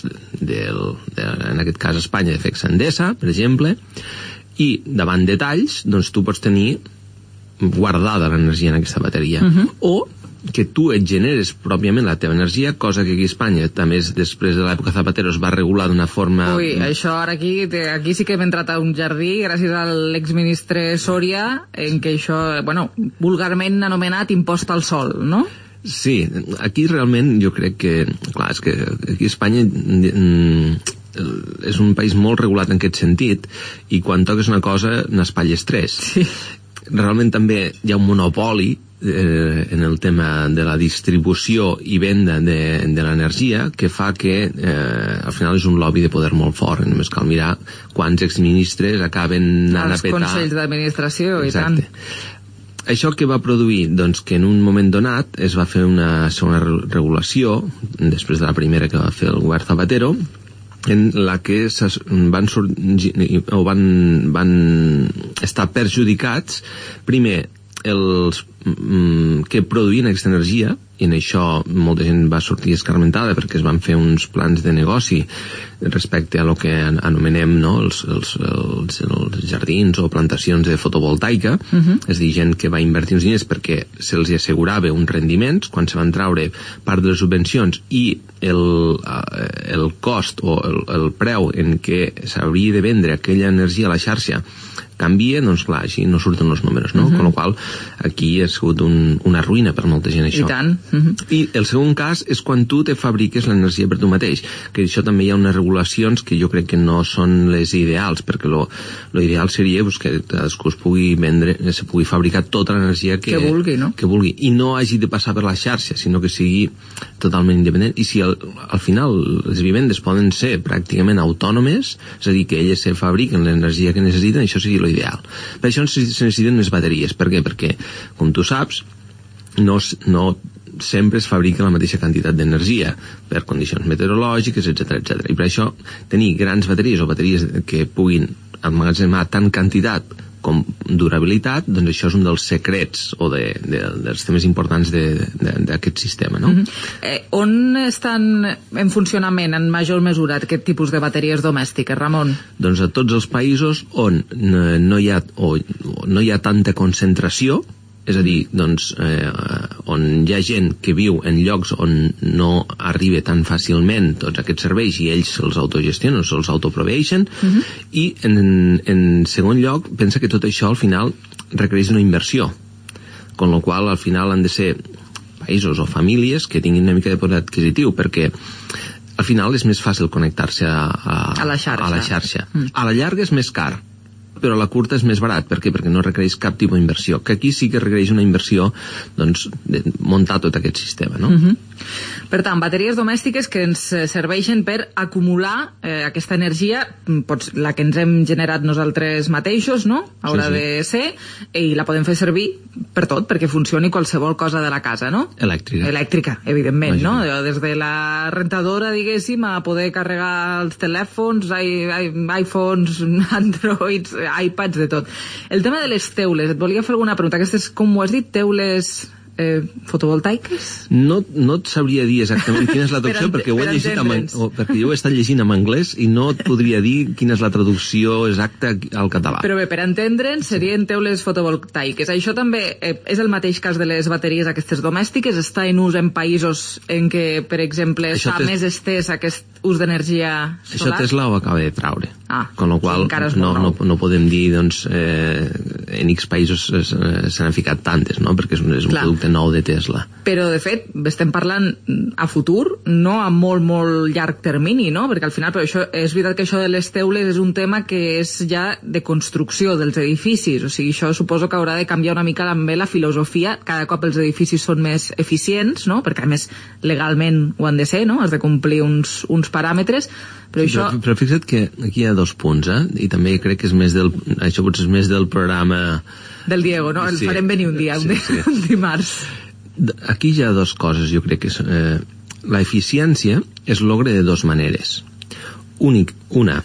Speaker 20: en aquest cas a Espanya, d'Efecsa Endesa, per exemple, i davant de talls, doncs tu pots tenir guardada l'energia en aquesta bateria. O que tu et generes pròpiament la teva energia, cosa que aquí a Espanya també després de l'època Zapatero es va regular d'una forma...
Speaker 3: Això ara aquí sí que hem entrat a un jardí gràcies a l'exministre Soria, en què això, vulgarment anomenat impost al sol, no?
Speaker 20: Sí, aquí realment jo crec que, clar, és que aquí a Espanya és un país molt regulat en aquest sentit, i quan toques una cosa n'espatlles tres.
Speaker 3: Sí.
Speaker 20: Realment també hi ha un monopoli en el tema de la distribució i venda de l'energia, que fa que al final és un lobby de poder molt fort. Només cal mirar quants exministres acaben anant a petar...
Speaker 3: Els consells d'administració i tant.
Speaker 20: Això que va produir? Doncs que en un moment donat es va fer una segona regulació, després de la primera que va fer el govern Zapatero, en la que van estar perjudicats primer els que produïen aquesta energia, i en això molta gent va sortir escarmentada perquè es van fer uns plans de negoci respecte a lo que anomenem, no, els jardins o plantacions de fotovoltaica. És a dir, gent que va invertir uns diners perquè se'ls assegurava uns rendiments quan se van traure part de les subvencions, i el cost o el preu en què s'hauria de vendre aquella energia a la xarxa canvia, doncs clar, així no surten els números, no? Con la qual aquí ha sigut una ruïna per molta gent, això.
Speaker 3: I tant.
Speaker 20: I el segon cas és quan tu te fabriques l'energia per tu mateix, que això també hi ha unes regulacions que jo crec que no són les ideals, perquè lo ideal seria que cadascú es pugui vendre, se pugui fabricar tota l'energia que
Speaker 3: vulgui, no?
Speaker 20: Que vulgui, i no hagi de passar per la xarxa, sinó que sigui totalment independent. I si al final les vivendes poden ser pràcticament autònomes, és a dir, que elles se fabriquen l'energia que necessiten, això seria l'ideal. Per això se necessiten més bateries. Per què? Perquè, com tu saps, no sempre es fabrica la mateixa quantitat d'energia per condicions meteorològiques, etc. I per això tenir grans bateries o bateries que puguin emmagatzemar tant quantitat com durabilitat, doncs això és un dels secrets o dels temes importants d'aquest sistema, no?
Speaker 3: On estan en funcionament en major mesura aquest tipus de bateries domèstiques, Ramon?
Speaker 20: Doncs a tots els països on no hi ha tanta concentració, és a dir, doncs, on hi ha gent que viu en llocs on no arriba tan fàcilment tots aquests serveis i ells se'ls autogestionen, se'ls autoproveeixen, i en segon lloc pensa que tot això al final requereix una inversió, con lo qual al final han de ser països o famílies que tinguin una mica de poder adquisitiu, perquè al final és més fàcil connectar-se a la xarxa. A la llarga és més car, però a la curta és més barat. Per què? Perquè no requereix cap tipus d'inversió, que aquí sí que requereix una inversió, doncs, de muntar tot aquest sistema, no?
Speaker 3: Per tant, bateries domèstiques que ens serveixen per acumular aquesta energia, la que ens hem generat nosaltres mateixos, no? Haurà de ser, i la podem fer servir per tot, perquè funcioni qualsevol cosa de la casa, no? Elèctrica, evidentment, no? Des de la rentadora, diguéssim, a poder carregar els telèfons, iPhones, Androids, iPads, de tot. El tema de les teules, et volia fer alguna pregunta. Aquestes, com ho has dit, teules fotovoltaiques?
Speaker 20: No et sabria dir exactament quina és la traducció, perquè ho he llegit perquè jo ho he estat llegint en anglès i no et podria dir quina és la traducció exacta al català.
Speaker 3: Però bé, per entendre'n, serien teules fotovoltaiques. Això també és el mateix cas de les bateries aquestes domèstiques? Està en ús en països en què, per exemple, està més estès aquest ús d'energia solar?
Speaker 20: Això Tesla ho acaba de traure. Con lo qual no podem dir, doncs, en X països s'han ficat tantes, no? Perquè és un producte nou de Tesla.
Speaker 3: Però, de fet, estem parlant a futur, no a molt, molt llarg termini, no? Perquè al final, però això, és veritat que això de les teules és un tema que és ja de construcció dels edificis, o sigui, això suposo que haurà de canviar una mica també la filosofia, cada cop els edificis són més eficients, no? Perquè a més legalment ho han de ser, no? Has de complir uns paràmetres,
Speaker 20: però fixa't que aquí hi ha 2 punts, i també crec que és més això potser és més del programa
Speaker 3: del Diego, no? El farem venir un dia, un dimarts.
Speaker 20: Aquí hi ha 2 coses, jo crec que la eficiència es logra de 2 maneres. Una,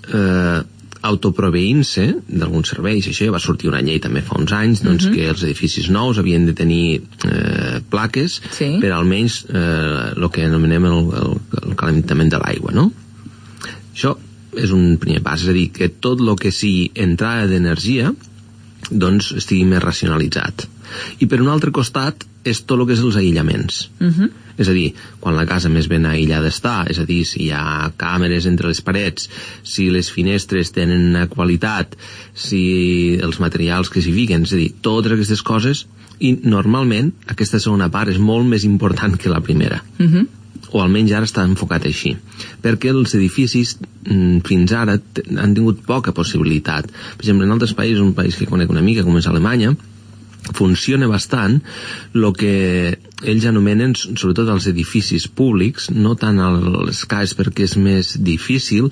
Speaker 20: autoproveint-se d'alguns serveis. Això ja va sortir una llei també fa uns anys, doncs, que els edificis nous havien de tenir plaques per almenys el que anomenem el calentament de l'aigua, no? Això és un primer pas, és a dir, que tot el que sigui entrada d'energia doncs estigui més racionalitzat. I per un altre costat és tot el que és els aïllaments. És a dir, quan la casa més ben aïllada està, és a dir, si hi ha càmeres entre les parets, si les finestres tenen una qualitat, si els materials que s'hi fiquen, és a dir, totes aquestes coses, i normalment aquesta segona part és molt més important que la primera. O almenys ara està enfocat així, perquè els edificis fins ara han tingut poca possibilitat. Per exemple, en altres països, un país que conec una mica, com és Alemanya, funciona bastant el que ells anomenen, sobretot els edificis públics, no tant als CAEs perquè és més difícil,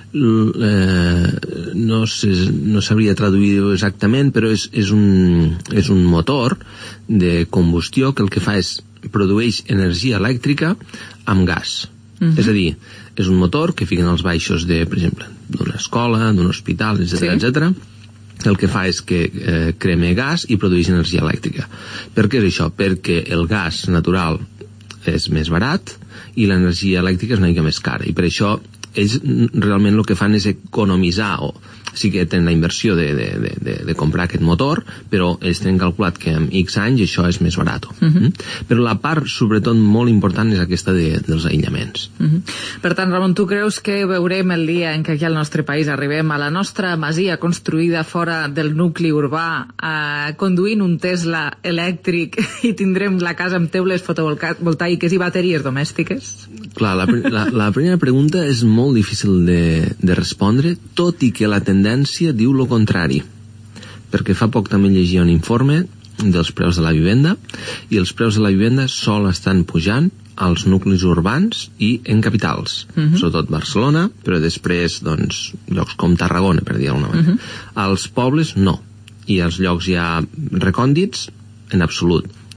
Speaker 20: no sabria traduir-ho exactament, però és un motor de combustió que el que fa és produeix energia elèctrica amb gas. És a dir, és un motor que fiquen als baixos per exemple, d'una escola, d'un hospital, etc. El que fa és que crema gas i produeix energia elèctrica. Per què és això? Perquè el gas natural és més barat i l'energia elèctrica és una mica més cara, i per això ells realment el que fan és economitzar, o sí que tenen la inversió de comprar aquest motor, però ells tenen calculat que en X anys això és més barat. Però la part, sobretot, molt important és aquesta dels aïllaments.
Speaker 3: Per tant, Ramon, tu creus que veurem el dia en què aquí al nostre país arribem a la nostra masia construïda fora del nucli urbà, conduint un Tesla elèctric, i tindrem la casa amb teules fotovoltaiques i bateries domèstiques?
Speaker 20: Clar, la primera pregunta és molt difícil de respondre, tot i que la tendència diu lo contrari, perquè fa poc també llegia un informe dels preus de la vivenda, i els preus de la vivenda sol estan pujant als nuclis urbans i en capitals, sobretot Barcelona, però després, doncs, llocs com Tarragona, per dir d'alguna manera. Als pobles no, i als llocs ja recòndits en absolut.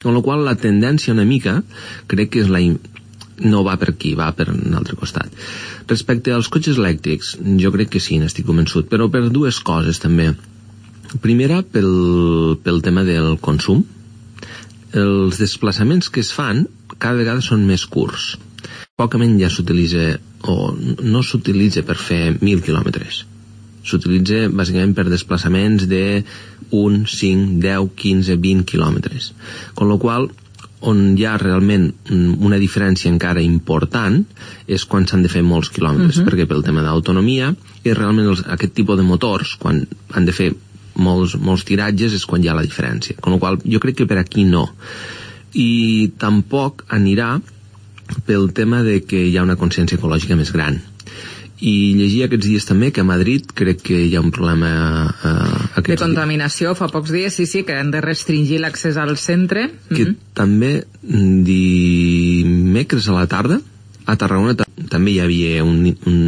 Speaker 20: Amb la qual la tendència una mica, crec que no va per aquí, va per un altre costat. Respecte als cotxes elèctrics, jo crec que sí, n'estic convençut, però per dues coses també. Primera, pel tema del consum. Els desplaçaments que es fan cada vegada són més curts. Pocament ja s'utilitza, o no s'utilitza per fer 1.000 quilòmetres. S'utilitza bàsicament per desplaçaments de 1, 5, 10, 15, 20 quilòmetres. Con la qual on hi ha realment una diferència encara important és quan s'han de fer molts quilòmetres, perquè pel tema d'autonomia i realment aquest tipus de motors, quan han de fer molts tiratges, és quan hi ha la diferència. Con la qual jo crec que per aquí no. I tampoc anirà pel tema de que hi ha una consciència ecològica més gran. I llegia aquests dies també que a Madrid crec que hi ha un problema
Speaker 3: de contaminació fa pocs dies, sí, que han de restringir l'accés al centre.
Speaker 20: Que també dimecres a la tarda a Tarragona també hi havia un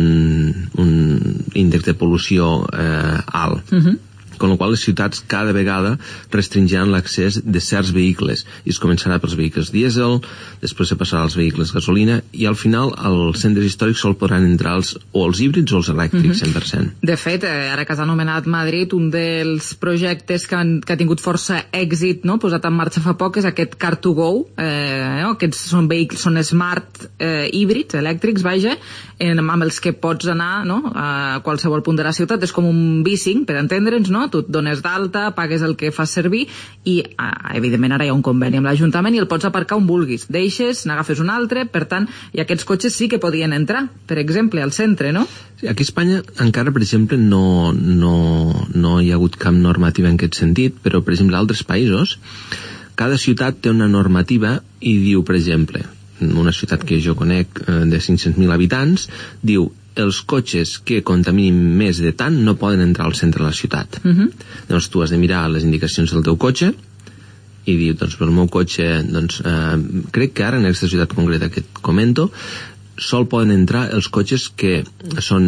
Speaker 20: índex de pol·lució alt. Con la qual les ciutats cada vegada restringiran l'accés de certs vehicles i es començarà pels vehicles dièsel, després se passarà als vehicles gasolina i al final als centres històrics sol podran entrar o els híbrids o els elèctrics 100%.
Speaker 3: De fet, ara que has anomenat Madrid, un dels projectes que ha tingut força èxit, no?, posat en marxa fa poc, és aquest Car2Go. Aquests són vehicles, són smart híbrids, elèctrics, vaja, amb els que pots anar, no?, a qualsevol punt de la ciutat. És com un bicing, per entendre'ns, no? Tu et dones d'alta, pagues el que fas servir i, evidentment, ara hi ha un conveni amb l'Ajuntament i el pots aparcar on vulguis. Deixes, n'agafes un altre, per tant, i aquests cotxes sí que podien entrar, per exemple, al centre, no?
Speaker 20: Sí, aquí a Espanya encara, per exemple, no hi ha hagut cap normativa en aquest sentit, però, per exemple, a altres països, cada ciutat té una normativa i diu, per exemple, una ciutat que jo conec de 500.000 habitants, diu els cotxes que contaminin més de tant no poden entrar al centre de la ciutat. Llavors tu has de mirar les indicacions del teu cotxe i dir, doncs pel meu cotxe crec que ara en aquesta ciutat concreta que et comento sol poden entrar els cotxes que són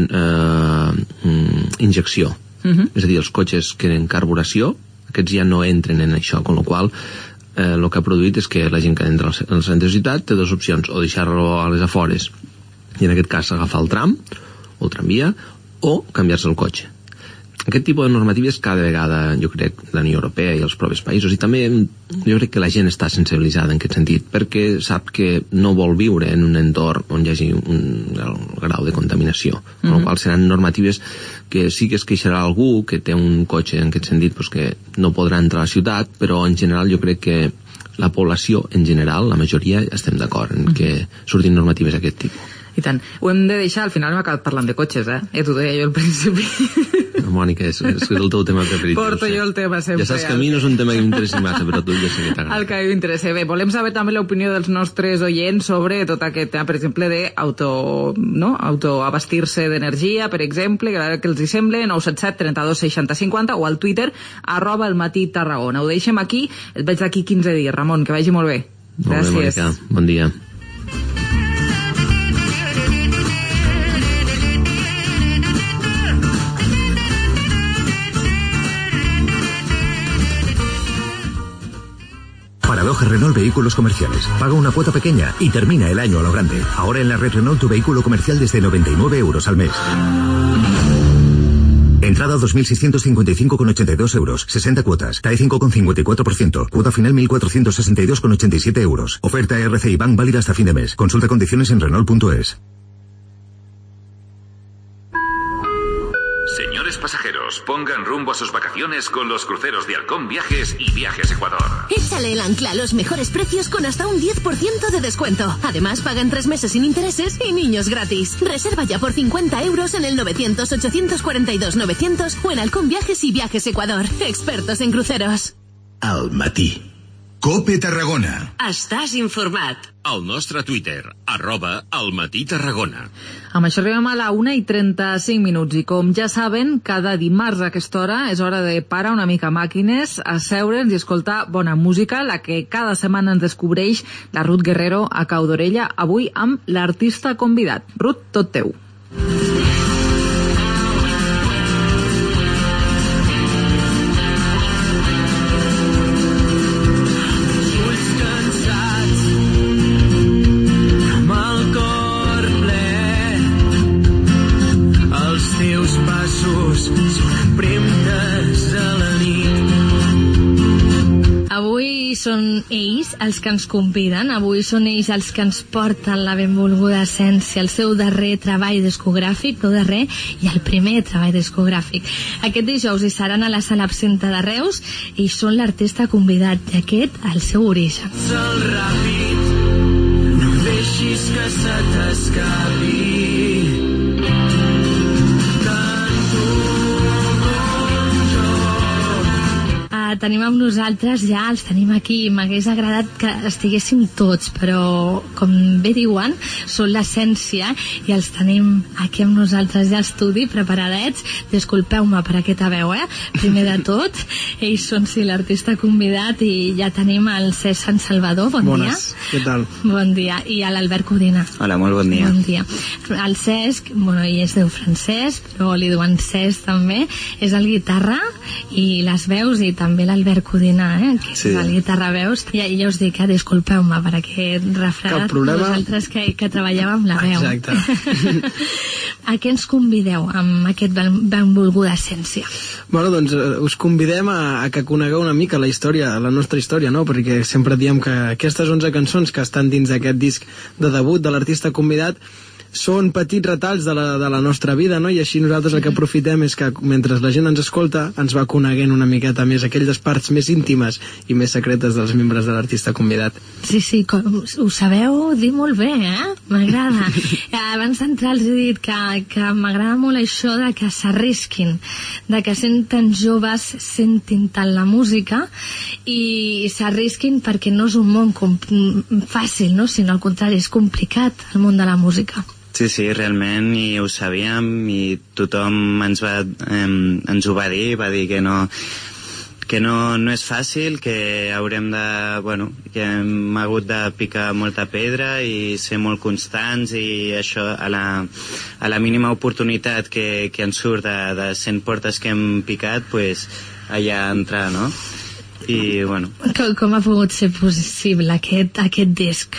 Speaker 20: injecció, és a dir, els cotxes que tenen carburació, aquests ja no entren en això, con la qual el que ha produït és que la gent que entra al centre de ciutat té dues opcions, o deixar-lo a les afores i en aquest cas agafar el tram o el tramvia o canviar-se el cotxe. Aquest tipus de normatives cada vegada, jo crec, la Unió Europea i els propis països, i també jo crec que la gent està sensibilitzada en aquest sentit, perquè sap que no vol viure en un entorn on hi hagi un grau de contaminació, amb la qual seran normatives que sí que es queixarà algú que té un cotxe en aquest sentit doncs que no podrà entrar a la ciutat, però en general jo crec que la població en general, la majoria, estem d'acord en que surtin normatives d'aquest tipus.
Speaker 3: I tant. Ho hem de deixar, al final hem acabat parlant de cotxes, Ja t'ho deia jo al principi.
Speaker 20: Mònica, és el teu tema preferit.
Speaker 3: Porto jo el tema sempre.
Speaker 20: Ja saps que a mi no és un tema que m'interessi massa, però tu ja sé que t'agrada.
Speaker 3: El que a mi m'interessa. Bé, volem saber també l'opinió dels nostres oients sobre tot aquest tema, per exemple, d'autoabastir-se d'energia, per exemple, que els hi sembla, 977 32 60 50 o al Twitter, @elmatí_Tarragona. Ho deixem aquí, et veig d'aquí 15 dies. Ramon, que vagi molt bé.
Speaker 20: Molt bé, Mònica. Bon dia.
Speaker 10: Paradoja Renault Vehículos Comerciales. Paga una cuota pequeña y termina el año a lo grande. Ahora en la red Renault tu vehículo comercial desde 99 euros al mes. Entrada 2.655,82 euros. 60 cuotas. TAE 5,54%. Cuota final 1.462,87 euros. Oferta RCI Bank válida hasta fin de mes. Consulta condiciones en Renault.es.
Speaker 1: Señores pasajeros, pongan rumbo a sus vacaciones con los cruceros de Halcón Viajes y Viajes Ecuador.
Speaker 15: Échale el ancla a los mejores precios con hasta un 10% de descuento. Además, pagan 3 meses sin intereses y niños gratis. Reserva ya por 50 euros en el 900-842-900 o en Halcón Viajes y Viajes Ecuador. Expertos en cruceros.
Speaker 9: Al matí. COPE Tarragona.
Speaker 15: Estàs informat.
Speaker 19: Al nostre Twitter, @almatí_Tarragona.
Speaker 3: Amb això arribem a la 1:35 i com ja saben, cada dimarts a aquesta hora és hora de parar una mica màquines, asseure'ns i escoltar bona música, la que cada setmana ens descobreix la Ruth Guerrero a Cau d'Orella, avui amb l'artista convidat. Ruth, tot teu.
Speaker 17: Stop.
Speaker 16: són ells els que ens conviden, avui són ells els que ens porten la benvolguda essència, el seu darrer treball discogràfic, no darrer, i el primer treball discogràfic. Aquest dijous hi seran a la Sala Absenta de Reus i són l'artista convidat, i aquest el seu origen.
Speaker 4: Sol ràpid, no deixis que se t'escapi.
Speaker 16: Tenim amb nosaltres, ja els tenim aquí. M'hagués agradat que estiguéssim tots, però com bé diuen, són l'essència i els tenim aquí amb nosaltres ja a estudi, preparadets. Disculpeu-me per aquesta veu, Primer de tot, ells són l'artista convidat i ja tenim el Cesc Sant Salvador, bon dia.
Speaker 17: Bones, què tal?
Speaker 16: Bon dia, i a l'Albert Codina.
Speaker 17: Hola, molt bon dia.
Speaker 16: Bon dia. El Cesc, ell es diu Francesc, però li diuen Cesc també, és el guitarra i les veus, i també l'Albert Codina, que és el guitarra veus. Ja us dic, disculpeu-me per aquest refredat, vosaltres que treballeu amb la veu.
Speaker 17: Exacte.
Speaker 16: A què ens convideu amb aquest benvolguda essència?
Speaker 17: Bueno, doncs us convidem a que conegueu una mica la història, la nostra història, no? Perquè sempre diem que aquestes 11 cançons que estan dins d'aquest disc de debut de l'artista convidat són petits retalls de la nostra vida, no? I així nosaltres el que aprofitem és que mentre la gent ens escolta ens va coneguent una miqueta més aquelles parts més íntimes i més secretes dels membres de l'artista convidat.
Speaker 16: Sí, ho sabeu dir molt bé, M'agrada. Abans d'entrar els he dit que m'agrada molt això de que s'arrisquin, de que sent tan joves sentin tant la música i s'arrisquin, perquè no és un món fàcil, no? Sinó al contrari, és complicat el món de la música.
Speaker 21: Sí, realment, i ho sabíem, i tothom ens ho va dir que no és fàcil, que haurem que hem hagut de picar molta pedra i ser molt constants, i això a la mínima oportunitat que ens surt de 100 portes que hem picat, pues allà entrar, no? I bueno.
Speaker 16: Com ha pogut ser possible aquest disc?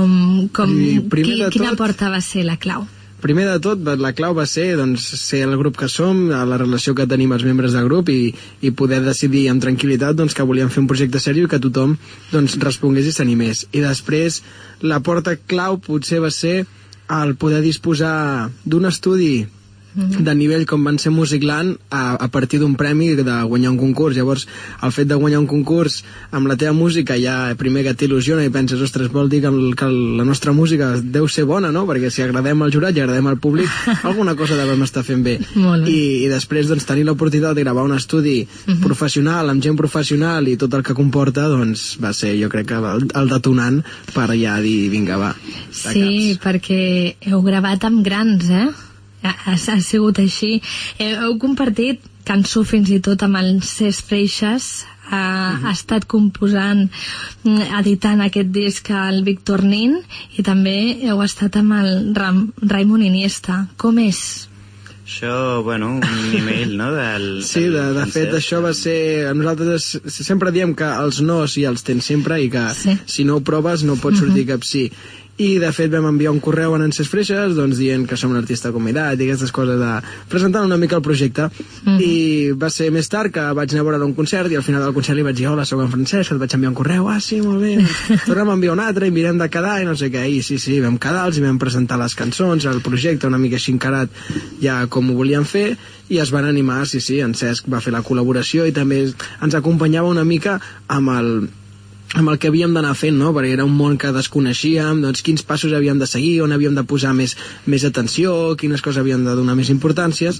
Speaker 16: Quina porta va ser la clau?
Speaker 17: Primer de tot, la clau va ser ser el grup que som, la relació que tenim els membres del grup, i poder decidir amb tranquil·litat que volíem fer un projecte seriós i que tothom respongués i s'animés. I després la porta clau potser va ser el poder disposar d'un estudi de nivell com van ser Musicland a partir d'un premi de guanyar un concurs. Llavors el fet de guanyar un concurs amb la teva música ja primer que t'il·lusiona i penses, ostres, vol dir que la nostra música deu ser bona, no? Perquè si agradem al jurat i agradem al públic, alguna cosa devem estar fent bé. I després tenir l'oportunitat de gravar un estudi professional, amb gent professional i tot el que comporta, va ser, jo crec que el detonant per ja dir, vinga, va.
Speaker 16: Sí, perquè heu gravat amb grans, ha sigut així. Heu compartit cançó fins i tot amb el Cesc Freixas, ha estat composant, editant aquest disc el Víctor Nin, i també heu estat amb el Raimon Iniesta. Com és?
Speaker 21: Això, un email, no?
Speaker 17: Sí, de fet, això va ser... Nosaltres sempre diem que els nos i els tens sempre, i que si no ho proves no pot sortir cap sí. I de fet vam enviar un correu a en Cesc Freixas dient que som un artista convidat i aquestes coses, presentant una mica el projecte. I va ser més tard que vaig anar a veure un concert, i al final del concert li vaig dir, hola, soc en Francesc, et vaig enviar un correu. Sí, molt bé, tornem a enviar un altre i mirem de quedar i no sé què. I sí, vam quedar, els vam presentar les cançons, el projecte una mica així encarat ja com ho volíem fer, i es van animar. Sí, en Cesc va fer la col·laboració i també ens acompanyava una mica amb el que havíem d'anar fent, no? Perquè era un món que desconeixíem, quins passos havíem de seguir, on havíem de posar més atenció, quines coses havíem de donar més importàncies,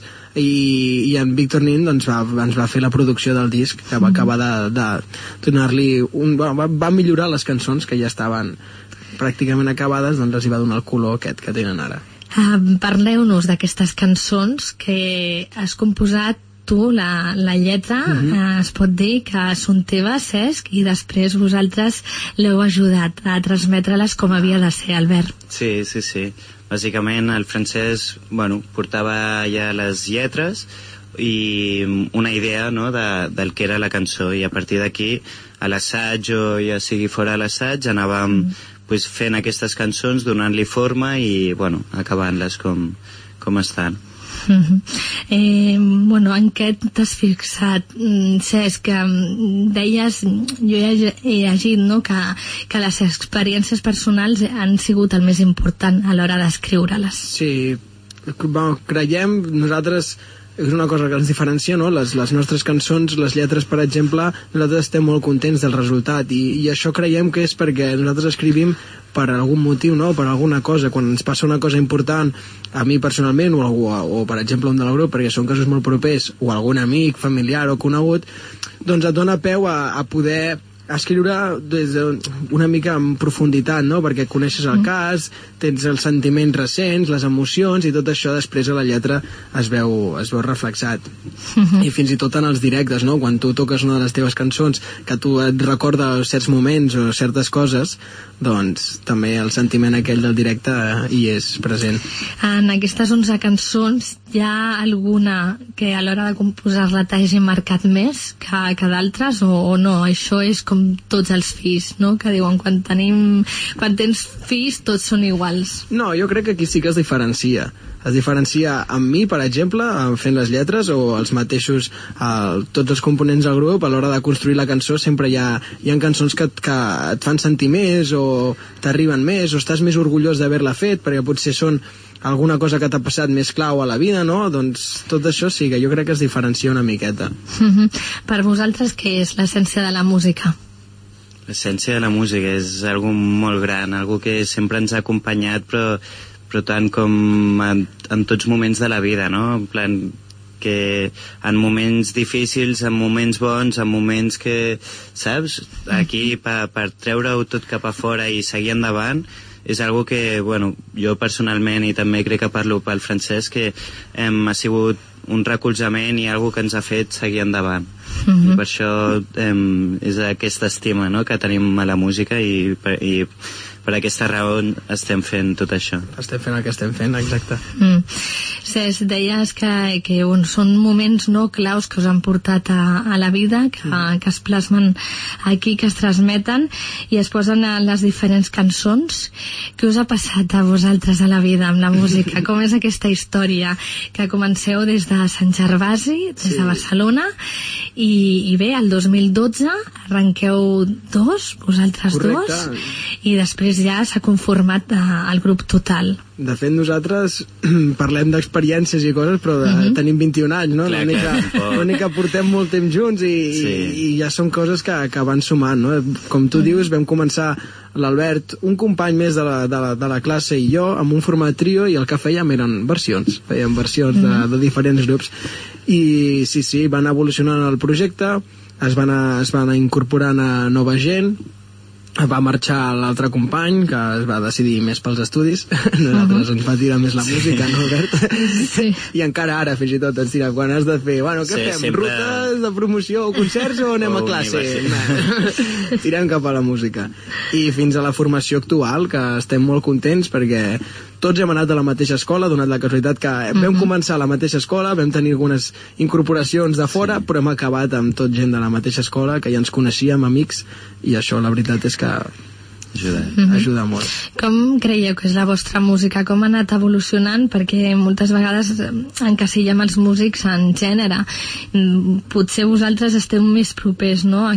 Speaker 17: i en Víctor Nin ens va fer la producció del disc, que va acabar de donar-li va millorar les cançons que ja estaven pràcticament acabades, els hi va donar el color aquest que tenen ara.
Speaker 16: Parleu-nos d'aquestes cançons que has composat tu, la lletra, es pot dir que són teves, Cesc, i després vosaltres l'heu ajudat a transmetre-les com havia de ser, Albert.
Speaker 21: Sí. Bàsicament el Francesc, portava ja les lletres i una idea, no?, del que era la cançó, i a partir d'aquí, a l'assaig o ja sigui fora de l'assaig, anàvem fent aquestes cançons, donant-li forma i, acabant-les com estan.
Speaker 16: Bueno, en què t'has fixat, Cesc? Deies, jo he llegit, no?, que les experiències personals han sigut el més important a l'hora d'escriure-les.
Speaker 17: Sí, creiem, nosaltres, és una cosa que ens diferencia, no? Les nostres cançons, les lletres, per exemple, nosaltres estem molt contents del resultat i això creiem que és perquè nosaltres escrivim per algun motiu, no? Per alguna cosa. Quan ens passa una cosa important, a mi personalment o per exemple un del grup, perquè són casos molt propers, o algun amic, familiar o conegut, doncs et dona peu a poder escriure des una mica en profunditat, no? Perquè coneixes el cas, tens els sentiments recents, les emocions, i tot això després a la lletra es veu reflexat. I fins i tot en els directes, no? Quan tu toques una de les teves cançons que tu et recorda certs moments o certes coses, doncs també el sentiment aquell del directe hi és present.
Speaker 16: En aquestes 11 cançons hi ha alguna que a l'hora de composar-la t'hagi marcat més que d'altres o no? Això és com tots els fills, no?, que diuen quan tens fills tots són iguals.
Speaker 17: No, jo crec que aquí sí que es diferencia amb mi, per exemple, fent les lletres, o els mateixos tots els components del grup. A l'hora de construir la cançó sempre hi ha cançons que et fan sentir més o t'arriben més o estàs més orgullós d'haver-la fet perquè potser són alguna cosa que t'ha passat més clau a la vida, no? Doncs tot això sí que jo crec que es diferencia una miqueta.
Speaker 16: Per vosaltres què és l'essència de la música?
Speaker 21: L'essència de la música és algo molt gran, algo que sempre ens ha acompanyat, però tant com en tots moments de la vida, no? En plan, que en moments difícils, en moments bons, en moments que, saps? Aquí, per treure-ho tot cap a fora i seguir endavant, és algo que, bueno, jo personalment, i també crec que parlo pel Francesc, que ha sigut un recolzament i algo que ens ha fet seguir endavant. I per això és aquesta estima, no?, que tenim a la música i per aquesta raó estem fent tot això.
Speaker 17: Estem fent el que estem fent, exacte.
Speaker 16: Cesc, deies que són moments, no, claus que us han portat a la vida, que es plasmen aquí, que es transmeten i es posen a les diferents cançons. Què us ha passat a vosaltres a la vida amb la música? Com és aquesta història? Que comenceu des de Sant Gervasi, des de Barcelona, i bé, el 2012 arrenqueu vosaltres dos, i després ja s'ha conformat el grup Total.
Speaker 17: De fet, nosaltres parlem d'experiències i coses, però tenim 21 anys, no? L'únic que portem molt temps junts i ja són coses que van sumant, no? Com tu dius, vam començar l'Albert, un company més de la classe i jo, amb un format trio, i el que fèiem eren versions. Fèiem versions de diferents grups. I sí, van evolucionant el projecte, es van incorporant a nova gent, va marxar l'altre company que es va decidir més pels estudis. Nosaltres ens va tirar més la música, no, Albert? Sí. I encara ara fins i tot ens tira quan has de fer, bueno, què fem? Sempre... rutes de promoció o concerts o anem a classe? Tirem cap a la música. I fins a la formació actual, que estem molt contents perquè tots hem anat a la mateixa escola, donat la casualitat que vam començar a la mateixa escola, vam tenir algunes incorporacions de fora, però hem acabat amb tot gent de la mateixa escola, que ja ens coneixíem, amics, i això la veritat és que ajuda molt.
Speaker 16: Com creieu que és la vostra música? Com ha anat evolucionant? Perquè moltes vegades encasillem els músics en gènere. Potser vosaltres esteu més propers, no?, a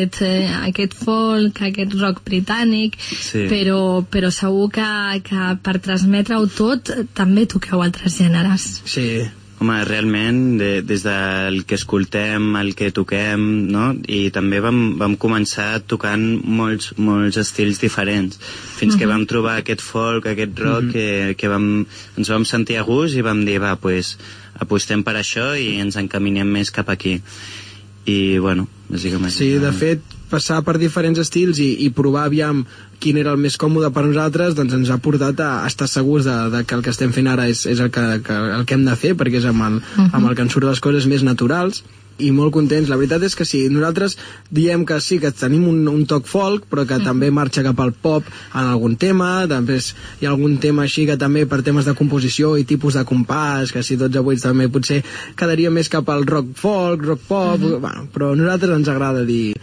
Speaker 16: aquest folk, a aquest rock britànic, però segur que per transmetre-ho tot també toqueu altres gèneres.
Speaker 17: Sí.
Speaker 21: Home, realment, des del que escoltem, el que toquem, no? I també vam començar tocant molts estils diferents, fins que vam trobar aquest folk, aquest rock, que ens vam sentir a gust i vam dir, apostem per això i ens encaminem més cap aquí. I, bueno, bàsicament...
Speaker 17: Sí, de fet, passar per diferents estils i provar aviam quin era el més còmode per nosaltres, doncs ens ha portat a estar segurs de que el que estem fent ara és el que hem de fer, perquè és amb el que ens surten les coses més naturals, i molt contents. La veritat és que sí, nosaltres diem que sí, que tenim un toc folk, però que també marxa cap al pop en algun tema, després hi ha algun tema així que també per temes de composició i tipus de compàs, que si 12 8 també potser quedaria més cap al rock folk, rock pop, bueno, però a nosaltres ens agrada dir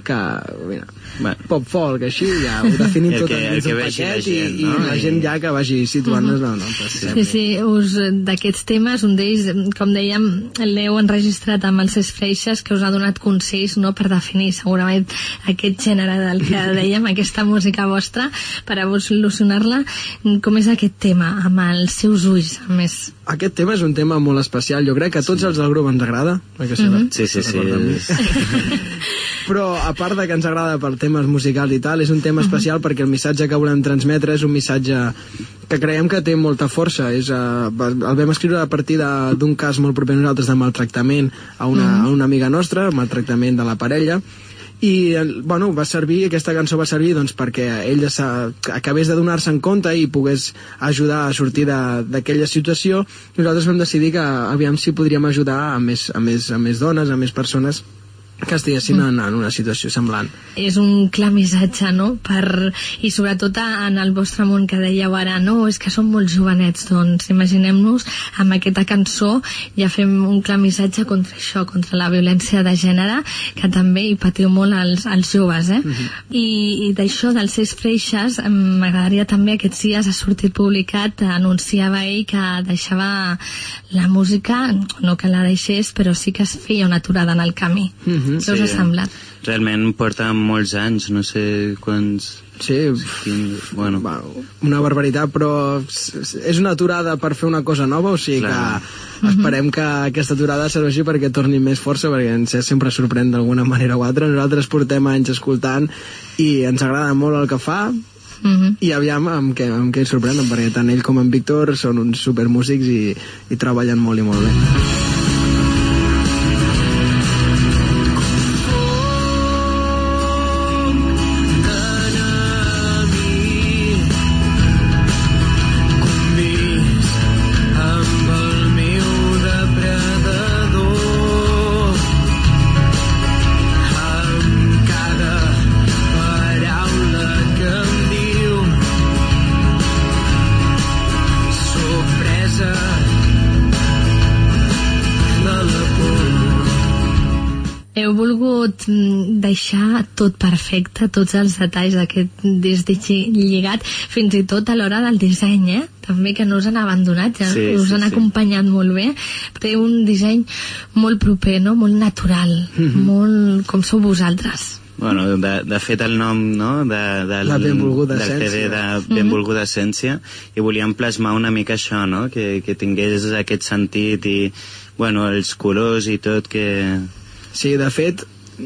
Speaker 17: que pop folk, així, ja ho definim tot dins un paquet i la gent ja que vagi situant-nos
Speaker 16: Sí, d'aquests temes, un d'ells, com dèiem, l'heu enregistrat amb els Ses Freixes, que us ha donat consells per definir segurament aquest gènere del que dèiem, aquesta música vostra, per evolucionar-la. Com és aquest tema, amb els seus ulls, a més?
Speaker 17: Aquest tema és un tema molt especial, jo crec que a tots els del grup ens agrada.
Speaker 21: Sí.
Speaker 17: Però a part de que ens agrada per temes musicals i tal, és un tema especial perquè el missatge que volem transmetre és un missatge que creiem que té molta força. El vam escriure a partir d'un cas molt proper a nosaltres de maltractament a una amiga nostra, maltractament de la parella, i aquesta cançó va servir perquè ell acabés de donar-se en compte i pogués ajudar a sortir d'aquella situació. Nosaltres vam decidir que aviam si podríem ajudar a més dones, a més persones que estiguessin en una situació semblant.
Speaker 16: És un clar missatge, no? I sobretot en el vostre món que dèieu ara, és que som molt jovenets, doncs imaginem-nos amb aquesta cançó ja fem un clar missatge contra això, contra la violència de gènere, que també hi patiu molt els joves, I d'això dels Ses Freixes m'agradaria també, aquests dies ha sortit publicat, anunciava ell que deixava la música, no que la deixés, però sí que es feia una aturada en el camí. Què us ha semblat?
Speaker 21: Realment porta molts anys, no sé quants...
Speaker 17: Sí, una barbaritat, però és una aturada per fer una cosa nova, o sigui que esperem que aquesta aturada serveixi perquè torni més força, perquè ens sempre sorprèn d'alguna manera o altra. Nosaltres portem anys escoltant i ens agrada molt el que fa, i aviam amb què ens sorprenen, perquè tant ell com en Víctor són uns supermúsics i treballen molt i molt bé.
Speaker 16: Heu volgut deixar tot perfecte, tots els detalls d'aquest disc lligat, fins i tot a l'hora del disseny, també, que no us han abandonat, us han acompanyat molt bé. Té un disseny molt proper, molt natural, molt com sou vosaltres.
Speaker 21: Bueno, de fet el nom del CD de Benvolguda Essència, i volíem plasmar una mica això, que tingués aquest sentit i els colors i tot que...
Speaker 17: Sí, de fet,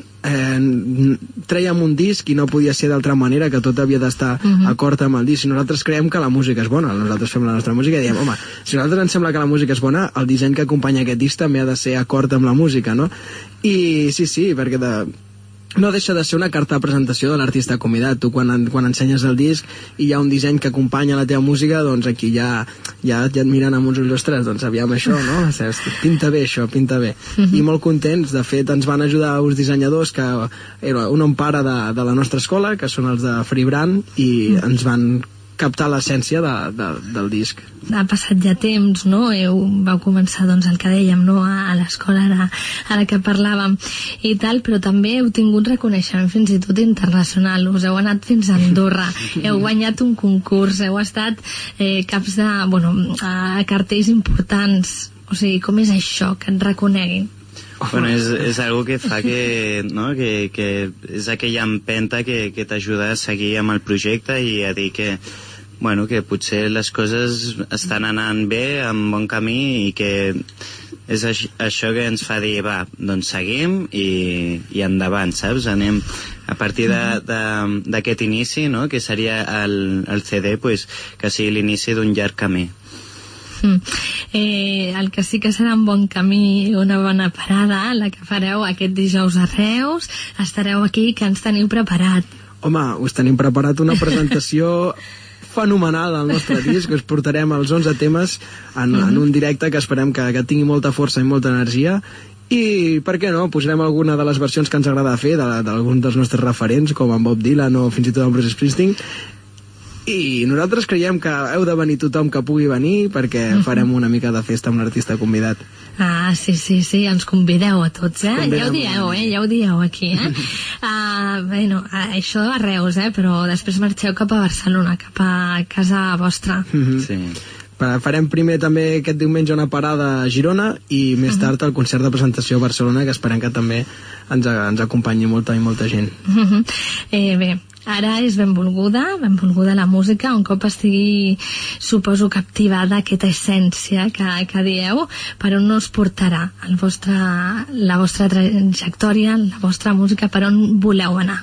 Speaker 17: trèiem un disc i no podia ser d'altra manera, que tot havia d'estar acord amb el disc. Si nosaltres creiem que la música és bona, nosaltres fem la nostra música i diem, home, si a nosaltres ens sembla que la música és bona, el disseny que acompanya aquest disc també ha de ser acord amb la música, no? I sí, perquè no deixa de ser una carta de presentació de l'artista convidat. Tu quan ensenyes el disc i hi ha un disseny que acompanya la teva música, doncs aquí ja et miren amb uns ulls, ostres, doncs aviam això, no? Pinta bé això, pinta bé. I molt contents, de fet ens van ajudar uns dissenyadors que era un pare de la nostra escola, que són els de Fribrand, i ens van captar l'essència del disc.
Speaker 16: Ha passat ja temps, vau començar, el que dèiem, a l'escola ara que parlàvem i tal, però també heu tingut reconeixement fins i tot internacional. Us heu anat fins a Andorra, heu guanyat un concurs, heu estat caps a cartells importants. O sigui, com és això, que et reconeguin?
Speaker 21: Bueno, és algo que fa que és aquella empenta que t'ajuda a seguir amb el projecte i a dir que potser les coses estan anant bé, en bon camí, i que és això que ens fa dir, doncs seguim i endavant, saps? Anem a partir d'aquest inici, que seria el CD, que sigui l'inici d'un llarg camí.
Speaker 16: El que sí que serà un bon camí, una bona parada, la que fareu aquest dijous a Reus. Estareu aquí, que ens teniu preparat?
Speaker 17: Home, us tenim preparat una presentació fenomenal al nostre disc. Us portarem els 11 temes en un directe que esperem que tingui molta força i molta energia, i per què no, posarem alguna de les versions que ens agrada fer d'alguns dels nostres referents, com en Bob Dylan o fins i tot en Bruce Springsteen. i nosaltres creiem que heu de venir tothom que pugui venir perquè farem una mica de festa amb l'artista convidat.
Speaker 16: Ah, sí, ens convideu a tots, Ja ho dieu aquí, Bueno, això a Reus, però després marxeu cap a Barcelona, cap a casa vostra.
Speaker 21: Sí.
Speaker 17: Farem primer també aquest diumenge una parada a Girona i més tard el concert de presentació a Barcelona, que esperem que també ens acompanyi molta gent.
Speaker 16: Bé, ara és benvolguda la música, un cop estigui, suposo, captivada aquesta essència que dieu, per on us portarà la vostra trajectòria, la vostra música, per on voleu anar?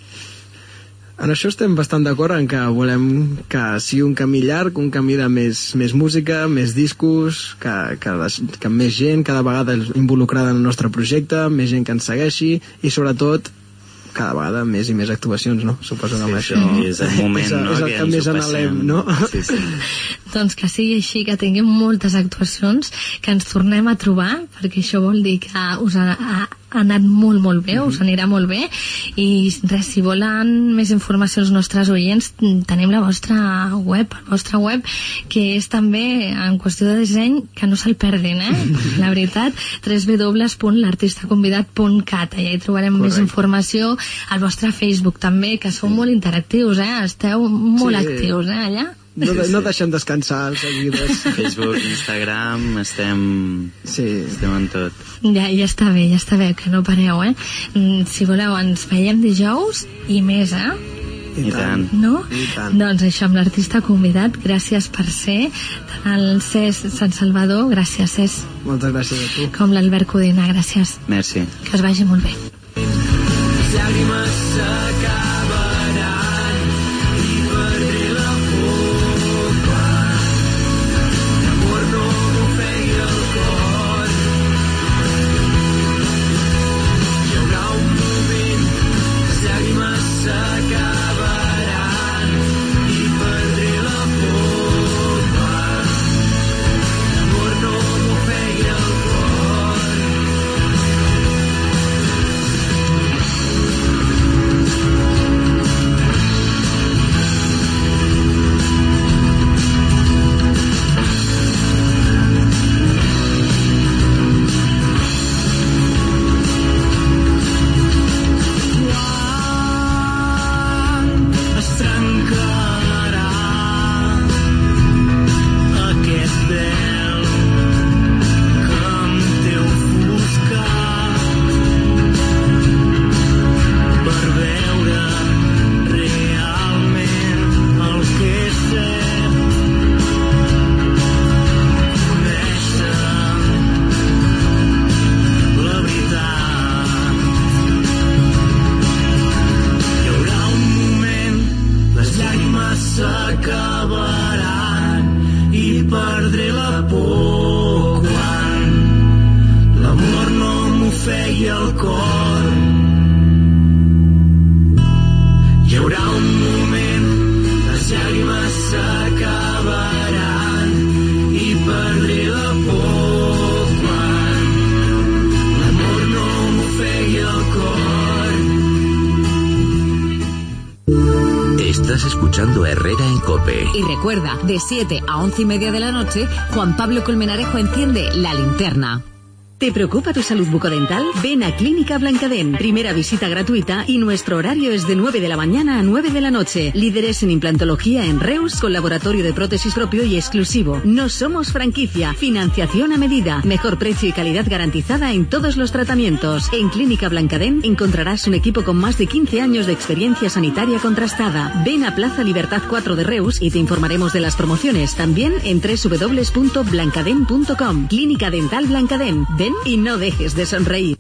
Speaker 17: En això estem bastant d'acord en que volem que sigui un camí llarg, un camí de més música, més discos, que més gent cada vegada involucrada en el nostre projecte, més gent que ens segueixi i sobretot cada vegada més i més actuacions, no? Suposo que amb això
Speaker 21: és el moment, no?
Speaker 17: És el que més anhelem, no?
Speaker 21: Sí.
Speaker 16: Doncs que sigui així, que tinguem moltes actuacions, que ens tornem a trobar, perquè això vol dir que us ha anat molt bé, us anirà molt bé, i res, si volen més informació els nostres oients, tenim la vostra web, que és també, en qüestió de disseny, que no se'l perdin, la veritat, www.lartistaconvidat.cat, allà hi trobarem més informació, al vostre Facebook també, que sou molt interactius, esteu molt actius, allà.
Speaker 17: No deixem descansar els seguidors.
Speaker 21: Facebook, Instagram, estem en tot.
Speaker 16: Ja està bé, que no pareu, Si voleu, ens veiem dijous i més,
Speaker 21: I tant.
Speaker 16: No?
Speaker 17: I tant.
Speaker 16: Doncs això, amb l'artista convidat, gràcies per ser, tant el Cesc Sant Salvador, gràcies, Cesc.
Speaker 17: Moltes gràcies a tu.
Speaker 16: Com l'Albert Codina, gràcies.
Speaker 21: Merci.
Speaker 16: Que us vagi molt bé.
Speaker 4: Les llàgrimes s'acabaran i perdré la por quan l'amor no m'ofegui el cor. Hi haurà un moment, les llàgrimes s'acabaran i perdré la por quan l'amor no m'ofegui el cor. Es trencarà aquest vel que em té ofuscat per veure realment el que és cert, conèixer la veritat. Hi haurà un moment, les llàgrimes s'acabaran i perdré la por quan l'amor no m'ofegui el cor. Hi haurà un moment, les llàgrimes s'acabaran i perdré la por quan l'amor no m'ofegui el cor.
Speaker 5: Estás escuchando Herrera en COPE.
Speaker 2: Y recuerda, de 7 a 11:30 de la noche, Juan Pablo Colmenarejo enciende la linterna.
Speaker 15: ¿Te preocupa tu salud bucodental? Ven a Clínica Blancadent. Primera visita gratuita y nuestro horario es de 9 de la mañana a 9 de la noche. Líderes en implantología en Reus, con laboratorio de prótesis propio y exclusivo. No somos franquicia. Financiación a medida. Mejor precio y calidad garantizada en todos los tratamientos. En Clínica Blancadent encontrarás un equipo con más de 15 años de experiencia sanitaria contrastada. Ven a Plaza Libertad 4 de Reus y te informaremos de las promociones. También en www.blancadent.com. Clínica Dental Blancadent. Ven y no dejes de sonreír.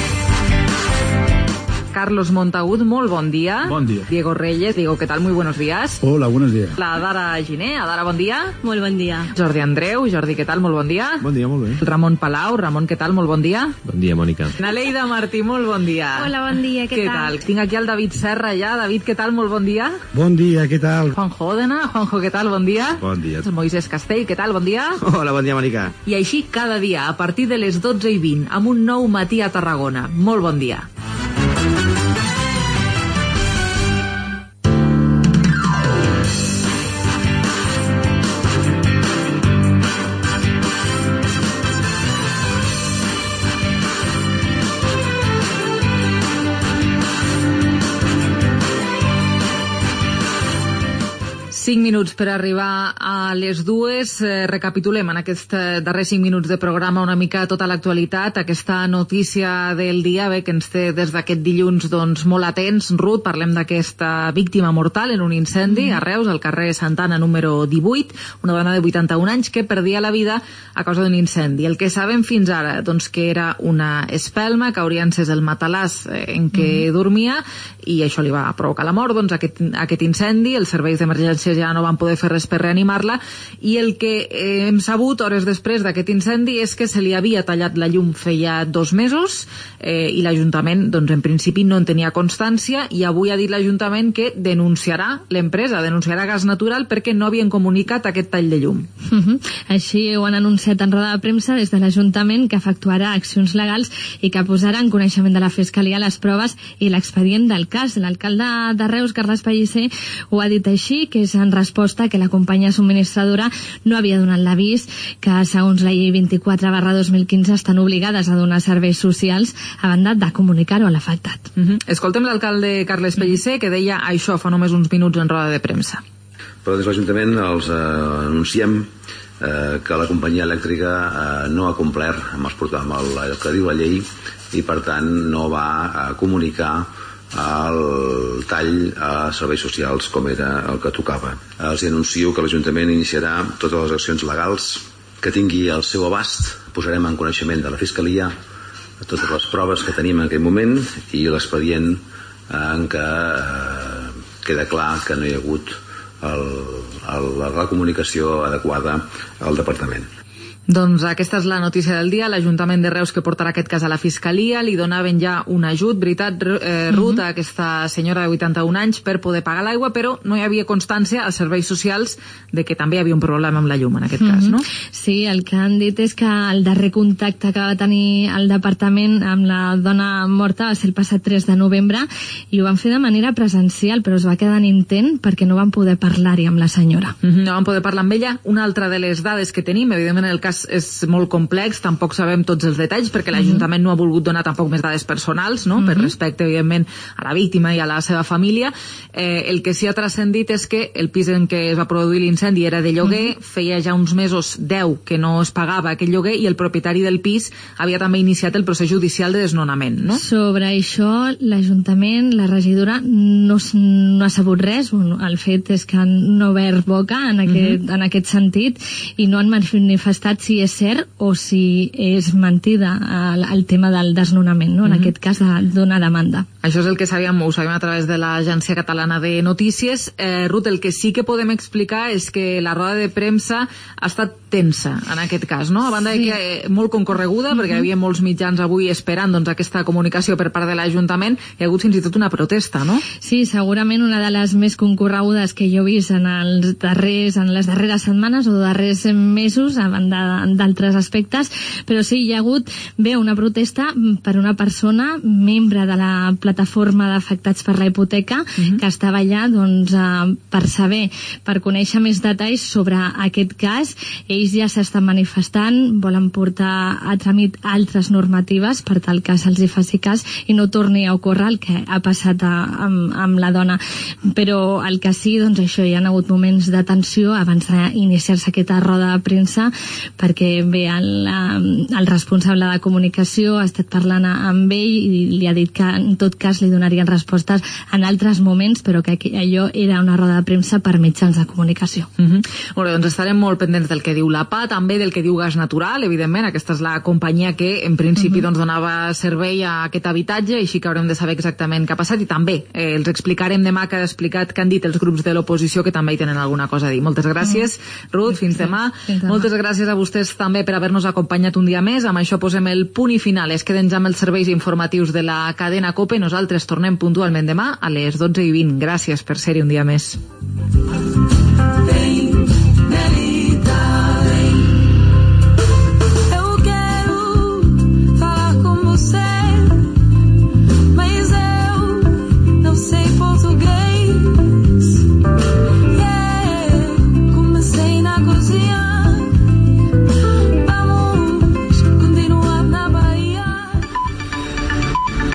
Speaker 3: Carlos Montagut, molt bon dia.
Speaker 12: Bon dia.
Speaker 3: Diego Reyes, Diego, ¿qué tal? Muy buenos días.
Speaker 12: Hola, buenos días.
Speaker 3: La Adara Giné, Adara, bon dia.
Speaker 16: Molt bon dia.
Speaker 3: Jordi Andreu, Jordi, ¿qué tal? Molt bon dia.
Speaker 12: Bon dia, molt bé.
Speaker 3: Ramon Palau, Ramon, ¿qué tal? Molt bon dia.
Speaker 20: Bon dia, Mònica.
Speaker 3: Naleida Martí, molt bon dia.
Speaker 16: Hola, bon dia, què tal?
Speaker 3: Tinc aquí el David Serra ja. David, ¿qué tal? Molt bon dia.
Speaker 12: Bon dia, què tal?
Speaker 3: Juanjo Òdena, Juanjo, ¿qué tal? Bon dia.
Speaker 14: Bon dia.
Speaker 3: Moisés Castell, ¿qué tal? Bon dia.
Speaker 14: Hola, bon dia, Mònica.
Speaker 3: I així cada dia, a partir de les 12:20, amb un nou matí a Tarragona. Molt bon dia. 5 minuts per arribar a les 2. Recapitulem en aquests darrers 5 minuts de programa una mica tota l'actualitat. Aquesta notícia del dia que ens té des d'aquest dilluns doncs, molt atents. Ruth, parlem d'aquesta víctima mortal en un incendi a Reus, al carrer Santana número 18, una dona de 81 anys que perdia la vida a causa d'un incendi. El que sabem fins ara, doncs, que era una espelma que hauria encès el matalàs en què dormia i això li va provocar la mort, doncs, aquest incendi. Els serveis d'emergència ja no van poder fer res per reanimar-la i el que hem sabut hores després d'aquest incendi és que se li havia tallat la llum feia 2 mesos i l'Ajuntament, doncs, en principi no en tenia constància i avui ha dit l'Ajuntament que denunciarà l'empresa, denunciarà Gas Natural perquè no havien comunicat aquest tall de llum.
Speaker 16: Així ho han anunciat en roda de premsa des de l'Ajuntament, que efectuarà accions legals i que posarà en coneixement de la Fiscalia les proves i l'expedient del cas. L'alcalde de Reus, Carles Pellicer, ho ha dit així, que és en resposta que la companyia subministradora no havia donat l'avís que, segons la llei 24/2015, estan obligades a donar serveis socials a banda de comunicar-ho a l'afectat.
Speaker 3: Escoltem l'alcalde Carles Pellicer, que deia això fa només uns minuts en roda de premsa.
Speaker 28: Però des de l'Ajuntament els anunciem que la companyia elèctrica no ha complert amb el que diu la llei i per tant no va comunicar el tall a serveis socials com era el que tocava. Els anuncio que l'Ajuntament iniciarà totes les accions legals que tingui al seu abast. Posarem en coneixement de la Fiscalia totes les proves que tenim en aquell moment i l'expedient en què queda clar que no hi ha hagut la comunicació adequada al Departament.
Speaker 3: Doncs aquesta és la notícia del dia. L'Ajuntament de Reus, que portarà aquest cas a la Fiscalia, li donaven ja un ajut, veritat, Ruth, a aquesta senyora de 81 anys per poder pagar l'aigua, però no hi havia constància als serveis socials de que també hi havia un problema amb la llum en aquest cas, no?
Speaker 16: Sí, el que han dit és que el darrer contacte que va tenir el departament amb la dona morta va ser el passat 3 de novembre i ho van fer de manera presencial, però es va quedar en intent perquè no van poder parlar-hi amb la senyora.
Speaker 3: No van poder parlar amb ella. Una altra de les dades que tenim, evidentment el cas és molt complex, tampoc sabem tots els detalls perquè l'Ajuntament no ha volgut donar tampoc més dades personals, no? Per respecte, evidentment, a la víctima i a la seva família. El que sí ha transcendit és que el pis en què es va produir l'incendi era de lloguer, feia ja uns mesos 10 que no es pagava aquest lloguer i el propietari del pis havia també iniciat el procés judicial de desnonament, no?
Speaker 16: Sobre això, l'Ajuntament, la regidora, no ha sabut res. El fet és que no ha obert boca en aquest sentit i no han manifestat si és cert o si és mentida el tema del desnonament, no? En aquest cas d'una demanda.
Speaker 3: Això és el que sabíem, ho sabíem a través de l'Agència Catalana de Notícies. Ruth, el que sí que podem explicar és que la roda de premsa ha estat tensa en aquest cas, no? A banda de que molt concorreguda, perquè hi havia molts mitjans avui esperant doncs, aquesta comunicació per part de l'Ajuntament, hi ha hagut fins i tot una protesta, no?
Speaker 16: Sí, segurament una de les més concorregudes que jo he vist en les darreres setmanes o darrers mesos, a banda d'altres aspectes, però sí, hi ha hagut una protesta per una persona, membre de la plataforma d'afectats per la hipoteca, que estava allà doncs, per saber, per conèixer més detalls sobre aquest cas. Ells ja s'estan manifestant, volen portar a tràmit altres normatives per tal que se'ls hi faci cas i no torni a ocórrer el que ha passat amb la dona. Però el que sí, doncs això, hi ha hagut moments de tensió abans d'iniciar-se aquesta roda de premsa perquè el responsable de comunicació ha estat parlant amb ell i li ha dit que en tot cas li donarien respostes en altres moments, però que allò era una roda de premsa per mitjans de comunicació.
Speaker 3: Molt bé, doncs estarem molt pendents del que diu la PA, també del que diu Gas Natural, evidentment, aquesta és la companyia que en principi doncs, donava servei a aquest habitatge, així que haurem de saber exactament què ha passat i també els explicarem demà que han dit els grups de l'oposició que també hi tenen alguna cosa a dir. Moltes gràcies, Ruth, fins demà. Moltes gràcies a vostès també per haver-nos acompanyat un dia més. Amb això posem el punt i final. Es queden ja amb els serveis informatius de la cadena COPE. Nosaltres tornem puntualment demà a les 12:20. Gràcies per ser-hi un dia més.